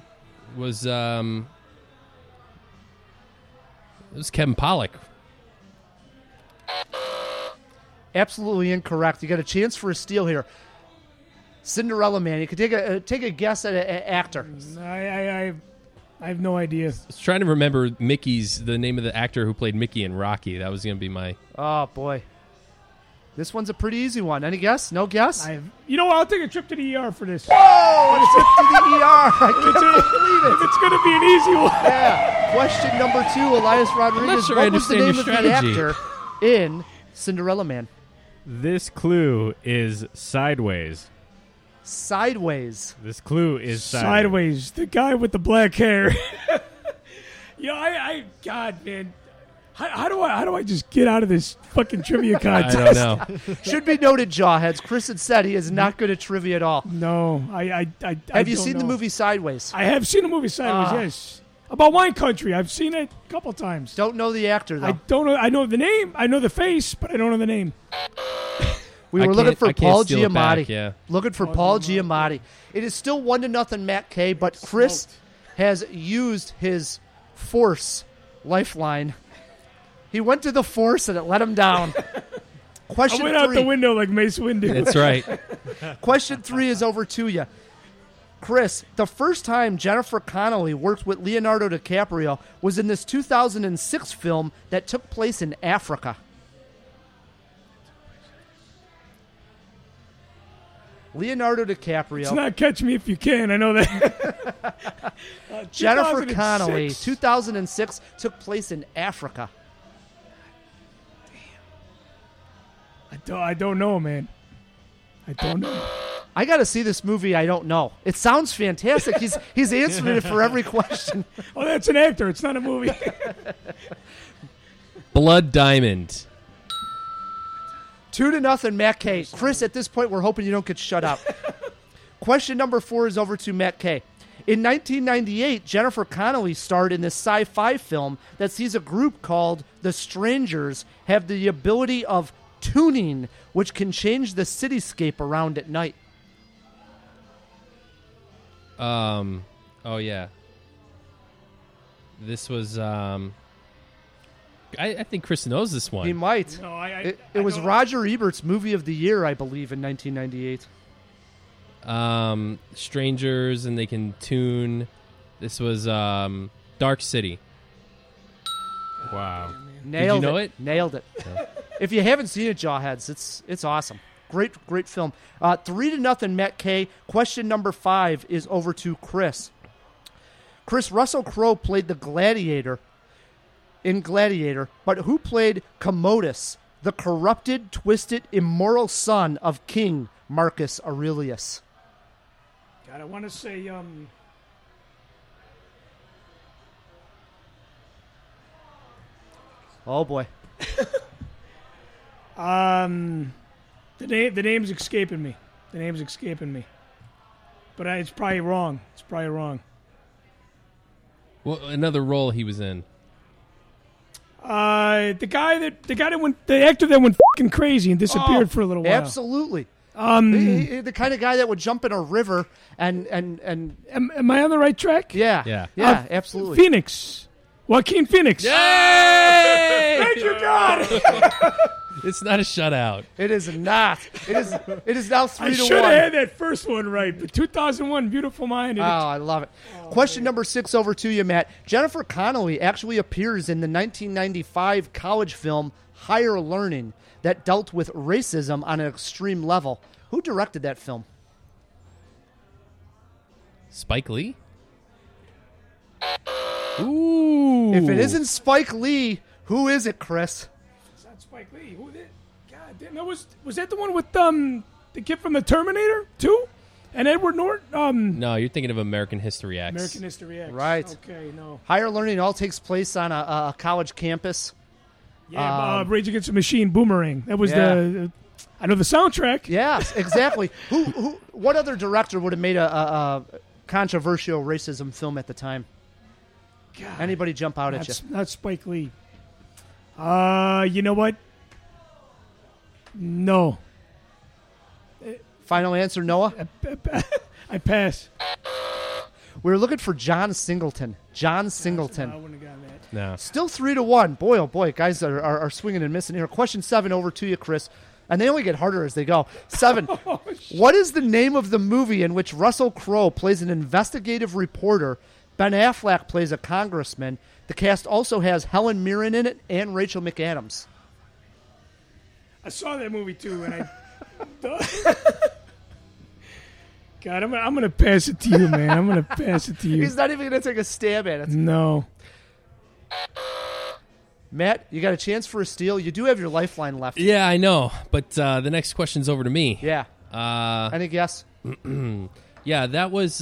Speaker 1: It was Kevin Pollak.
Speaker 2: Absolutely incorrect. You got a chance for a steal here. Cinderella Man. You could take a guess at an actor.
Speaker 3: I have no idea.
Speaker 1: I was trying to remember the name of the actor who played Mickey in Rocky. That was going to be my...
Speaker 2: Oh, boy. This one's a pretty easy one. Any guess? No guess?
Speaker 3: You know what? I'll take a trip to the ER for this.
Speaker 2: Whoa! A trip to the ER. I can't believe it.
Speaker 3: If it's going to be an easy one.
Speaker 2: Yeah. Question number 2, Elias Rodriguez.
Speaker 1: sure
Speaker 2: What
Speaker 1: I
Speaker 2: was the
Speaker 1: understand
Speaker 2: name
Speaker 1: your
Speaker 2: of the
Speaker 1: strategy.
Speaker 2: actor in Cinderella Man?
Speaker 8: This clue is sideways.
Speaker 2: Sideways.
Speaker 8: This clue is
Speaker 3: Sideways. The guy with the black hair. God, man. How do I just get out of this fucking trivia contest?
Speaker 1: I don't know.
Speaker 2: Should be noted, Jawheads. Chris had said he is not good at trivia at all.
Speaker 3: No, I
Speaker 2: Have you seen the movie Sideways?
Speaker 3: I have seen the movie Sideways, yes. About Wine Country. I've seen it a couple times.
Speaker 2: Don't know the actor, though.
Speaker 3: I don't know. I know the name. I know the face, but I don't know the name.
Speaker 2: We were looking for Paul Giamatti.
Speaker 1: Back, yeah.
Speaker 2: Looking for Paul Giamatti. It is still 1-0 Matt K, but Chris has used his Force lifeline. He went to the Force and it let him down. Question
Speaker 3: I went
Speaker 2: 3.
Speaker 3: out the window like Mace Windu.
Speaker 1: That's right.
Speaker 2: Question 3 is over to you. Chris, the first time Jennifer Connelly worked with Leonardo DiCaprio was in this 2006 film that took place in Africa. Leonardo DiCaprio.
Speaker 3: It's not Catch Me If You Can. I know that.
Speaker 2: Jennifer Connelly, 2006, took place in Africa.
Speaker 3: I don't know, man. I don't know.
Speaker 2: I got to see this movie. I don't know. It sounds fantastic. He's answering it for every question.
Speaker 3: Oh, that's an actor. It's not a movie.
Speaker 1: Blood Diamond.
Speaker 2: 2-0, Matt K. Chris, at this point, we're hoping you don't get shut up. Question number 4 is over to Matt K. In 1998, Jennifer Connelly starred in this sci-fi film that sees a group called The Strangers have the ability of tuning, which can change the cityscape around at night.
Speaker 1: Oh, yeah. This was... I think Chris knows this one.
Speaker 2: He might.
Speaker 3: No,
Speaker 2: it was Roger Ebert's movie of the year, I believe, in 1998.
Speaker 1: Strangers, and they can tune. This was Dark City.
Speaker 8: Wow.
Speaker 2: Nailed
Speaker 1: Did you know it?
Speaker 2: Nailed it.
Speaker 1: No.
Speaker 2: If you haven't seen it, Jawheads, it's awesome. Great film. 3-0, Matt K. Question number 5 is over to Chris. Chris, Russell Crowe played the Gladiator in Gladiator, but who played Commodus, the corrupted, twisted, immoral son of King Marcus Aurelius?
Speaker 3: God, I want to say
Speaker 2: Oh boy.
Speaker 3: the name's escaping me. But it's probably wrong.
Speaker 1: Well, another role he was in.
Speaker 3: The actor that went fucking crazy and disappeared for a little while.
Speaker 2: Absolutely. The kind of guy that would jump in a river and
Speaker 3: Am I on the right track?
Speaker 2: Yeah, absolutely.
Speaker 3: Phoenix. Joaquin Phoenix.
Speaker 1: Yay!
Speaker 3: Thank you, God.
Speaker 1: It's not a shutout.
Speaker 2: It is not. It is now 3-1.
Speaker 3: I should have had that first one right, but 2001, Beautiful Mind.
Speaker 2: Oh, I love it. Question number 6 over to you, Matt. Jennifer Connelly actually appears in the 1995 college film Higher Learning that dealt with racism on an extreme level. Who directed that film?
Speaker 1: Spike Lee? Ooh.
Speaker 2: If it isn't Spike Lee, who is it, Chris?
Speaker 3: It's not Spike Lee. Who did? God damn, was that the one with the kid from the Terminator 2? And Edward Norton?
Speaker 1: No, you're thinking of American History X.
Speaker 3: American History X.
Speaker 2: Right.
Speaker 3: Okay, no.
Speaker 2: Higher Learning all takes place on a college campus.
Speaker 3: Yeah, Rage Against the Machine, Boomerang. That was
Speaker 2: Yeah.
Speaker 3: I know the soundtrack.
Speaker 2: Yes, exactly. What other director would have made a controversial racism film at the time?
Speaker 3: God,
Speaker 2: Anybody jump out at you?
Speaker 3: Not Spike Lee. You know what? No.
Speaker 2: Final answer, Noah?
Speaker 3: I pass.
Speaker 2: We were looking for John Singleton.
Speaker 3: I wouldn't have gotten that.
Speaker 1: No.
Speaker 2: Still 3-1. Boy, oh boy, guys are swinging and missing here. Question 7 over to you, Chris. And they only get harder as they go. 7. What is the name of the movie in which Russell Crowe plays an investigative reporter? Ben Affleck plays a congressman. The cast also has Helen Mirren in it and Rachel McAdams.
Speaker 3: I saw that movie too, and I. God, I'm gonna pass it to you, man. I'm gonna pass it to you.
Speaker 2: He's not even gonna take a stab at it.
Speaker 3: No.
Speaker 2: Matt, you got a chance for a steal. You do have your lifeline left.
Speaker 1: Yeah, I know, but the next question's over to me.
Speaker 2: Yeah. Any guess?
Speaker 1: Yeah, that was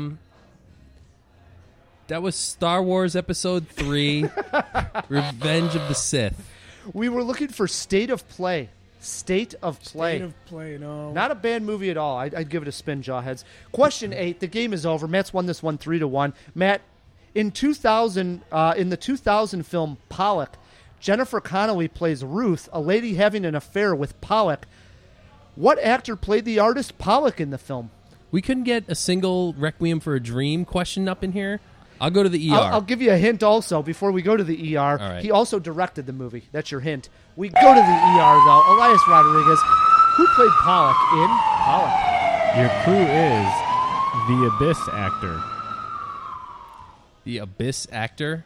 Speaker 1: Star Wars Episode 3, Revenge of the Sith.
Speaker 2: We were looking for State of Play. State of Play.
Speaker 3: State of Play, no.
Speaker 2: Not a bad movie at all. I'd give it a spin, Jawheads. Question 8. The game is over. Matt's won this one 3-1. Matt, in 2000, in the 2000 film Pollock, Jennifer Connelly plays Ruth, a lady having an affair with Pollock. What actor played the artist Pollock in the film?
Speaker 1: We couldn't get a single Requiem for a Dream question up in here. I'll go to the ER.
Speaker 2: I'll give you a hint also before we go to the ER.
Speaker 1: All right.
Speaker 2: He also directed the movie. That's your hint. We go to the ER, though. Elias Rodriguez, who played Pollock in Pollock?
Speaker 8: Your clue is the Abyss actor.
Speaker 1: The Abyss actor?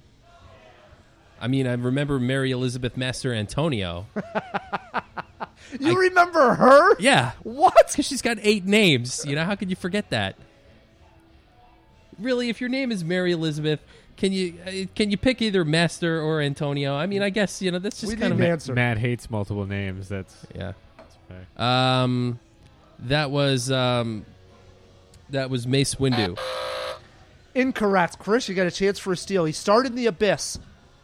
Speaker 1: I mean, I remember Mary Elizabeth Master Antonio.
Speaker 2: You remember her?
Speaker 1: Yeah.
Speaker 2: What?
Speaker 1: Because she's got 8 names. You know, how could you forget that? Really, if your name is Mary Elizabeth, can you pick either Master or Antonio? I mean, I guess, you know, that's just kind of
Speaker 2: an answer.
Speaker 8: Matt hates multiple names. That's
Speaker 1: fair. That was Mace Windu.
Speaker 2: Incorrect. Chris, you got a chance for a steal. He starred in The Abyss.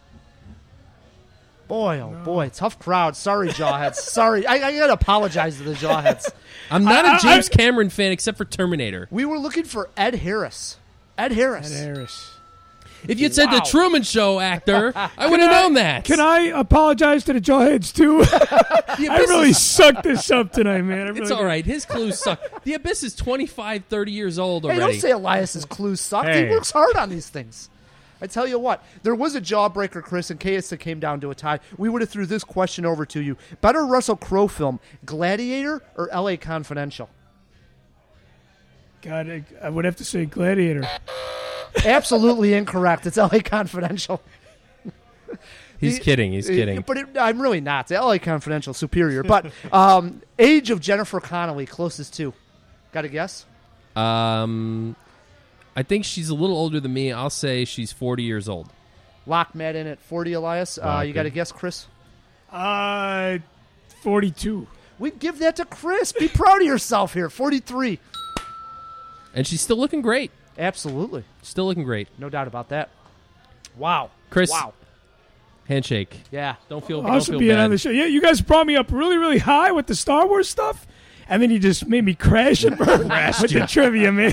Speaker 2: Boy, oh boy, tough crowd. Sorry, Jawheads. Sorry, I got to apologize to the Jawheads.
Speaker 1: I'm not a James Cameron fan except for Terminator.
Speaker 2: We were looking for Ed Harris. Ed Harris.
Speaker 1: If you'd said the Truman Show actor, I would have known that.
Speaker 3: Can I apologize to the Jawheads, too? I really sucked this up tonight, man.
Speaker 1: It's all right. His clues suck. The Abyss is 25, 30 years old already.
Speaker 2: Hey, don't say Elias's clues sucked.
Speaker 8: Hey.
Speaker 2: He works hard on these things. I tell you what, there was a jawbreaker, Chris, in case it came down to a tie. We would have threw this question over to you. Better Russell Crowe film, Gladiator or L.A. Confidential?
Speaker 3: God, I would have to say Gladiator.
Speaker 2: Absolutely incorrect. It's L.A. Confidential.
Speaker 1: He's kidding.
Speaker 2: But I'm really not. L.A. Confidential, superior. But age of Jennifer Connelly, closest to. Got a guess?
Speaker 1: I think she's a little older than me. I'll say she's 40 years old.
Speaker 2: Lock Matt in at 40, Elias. You got a guess, Chris?
Speaker 3: 42.
Speaker 2: We'd give that to Chris. Be proud of yourself here. 43.
Speaker 1: And she's still looking great.
Speaker 2: Absolutely.
Speaker 1: Still looking great.
Speaker 2: No doubt about that. Wow.
Speaker 1: Chris.
Speaker 2: Wow.
Speaker 1: Handshake.
Speaker 2: Yeah.
Speaker 1: Don't feel
Speaker 3: Being
Speaker 1: bad.
Speaker 3: on the show. Yeah, you guys brought me up really, really high with the Star Wars stuff, and then you just made me crash and burn with the trivia, man.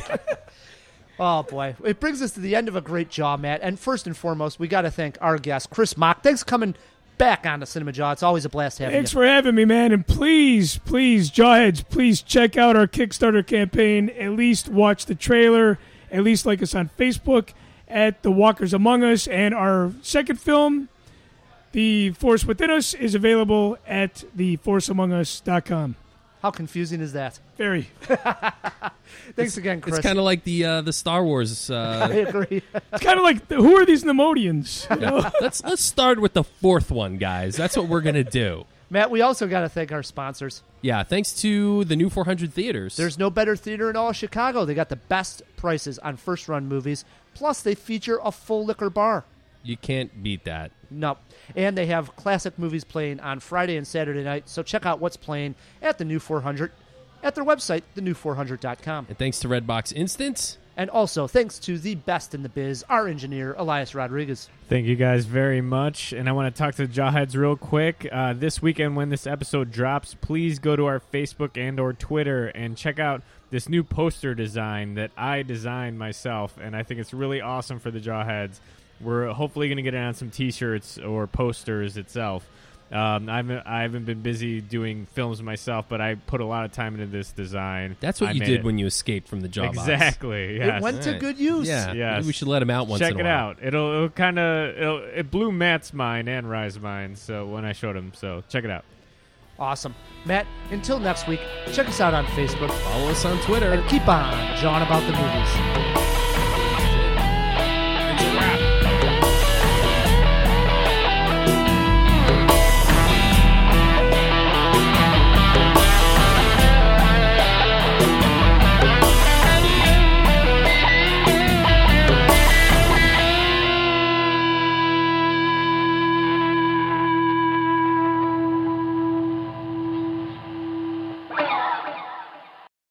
Speaker 2: Oh, boy. It brings us to the end of a great Jaw, Matt. And first and foremost, we got to thank our guest, Chris Mock. Thanks for coming back on to Cinema Jaw. It's always a blast having
Speaker 3: Thanks
Speaker 2: you.
Speaker 3: for having me, man. And please, Jawheads, please check out our Kickstarter campaign. At least watch the trailer. At least like us on Facebook at The Walkers Among Us. And our second film, The Force Within Us, is available at theforceamongus.com.
Speaker 2: How confusing is that?
Speaker 3: Very.
Speaker 2: Thanks again, Chris.
Speaker 1: It's kind of like the Star Wars.
Speaker 2: I agree.
Speaker 3: It's kind of like, who are these Nemodians? You know?
Speaker 1: Let's start with the fourth one, guys. That's what we're gonna do.
Speaker 2: Matt, we also got to thank our sponsors.
Speaker 1: Yeah, thanks to the new 400 theaters.
Speaker 2: There's no better theater in all of Chicago. They got the best prices on first-run movies. Plus, they feature a full liquor bar.
Speaker 1: You can't beat that.
Speaker 2: No. And they have classic movies playing on Friday and Saturday night. So check out what's playing at the New 400 at their website, thenew400.com.
Speaker 1: And thanks to Redbox Instant.
Speaker 2: And also thanks to the best in the biz, our engineer, Elias Rodriguez.
Speaker 8: Thank you guys very much. And I want to talk to the Jawheads real quick. This weekend when this episode drops, please go to our Facebook and or Twitter and check out this new poster design that I designed myself. And I think it's really awesome for the Jawheads. We're hopefully going to get it on some T-shirts or posters itself. I haven't been busy doing films myself, but I put a lot of time into this design.
Speaker 1: That's what you did when you escaped from the job box.
Speaker 8: Exactly. Yes.
Speaker 2: It went to good use.
Speaker 1: Yeah.
Speaker 8: Yes.
Speaker 1: Maybe we should let him out once in a while.
Speaker 8: Check it out. It'll kind of it blew Matt's mind and Rye's mind. So when I showed him, so check it out.
Speaker 2: Awesome. Matt, until next week, check us out on Facebook.
Speaker 1: Follow us on Twitter.
Speaker 2: And keep on jawing about the movies.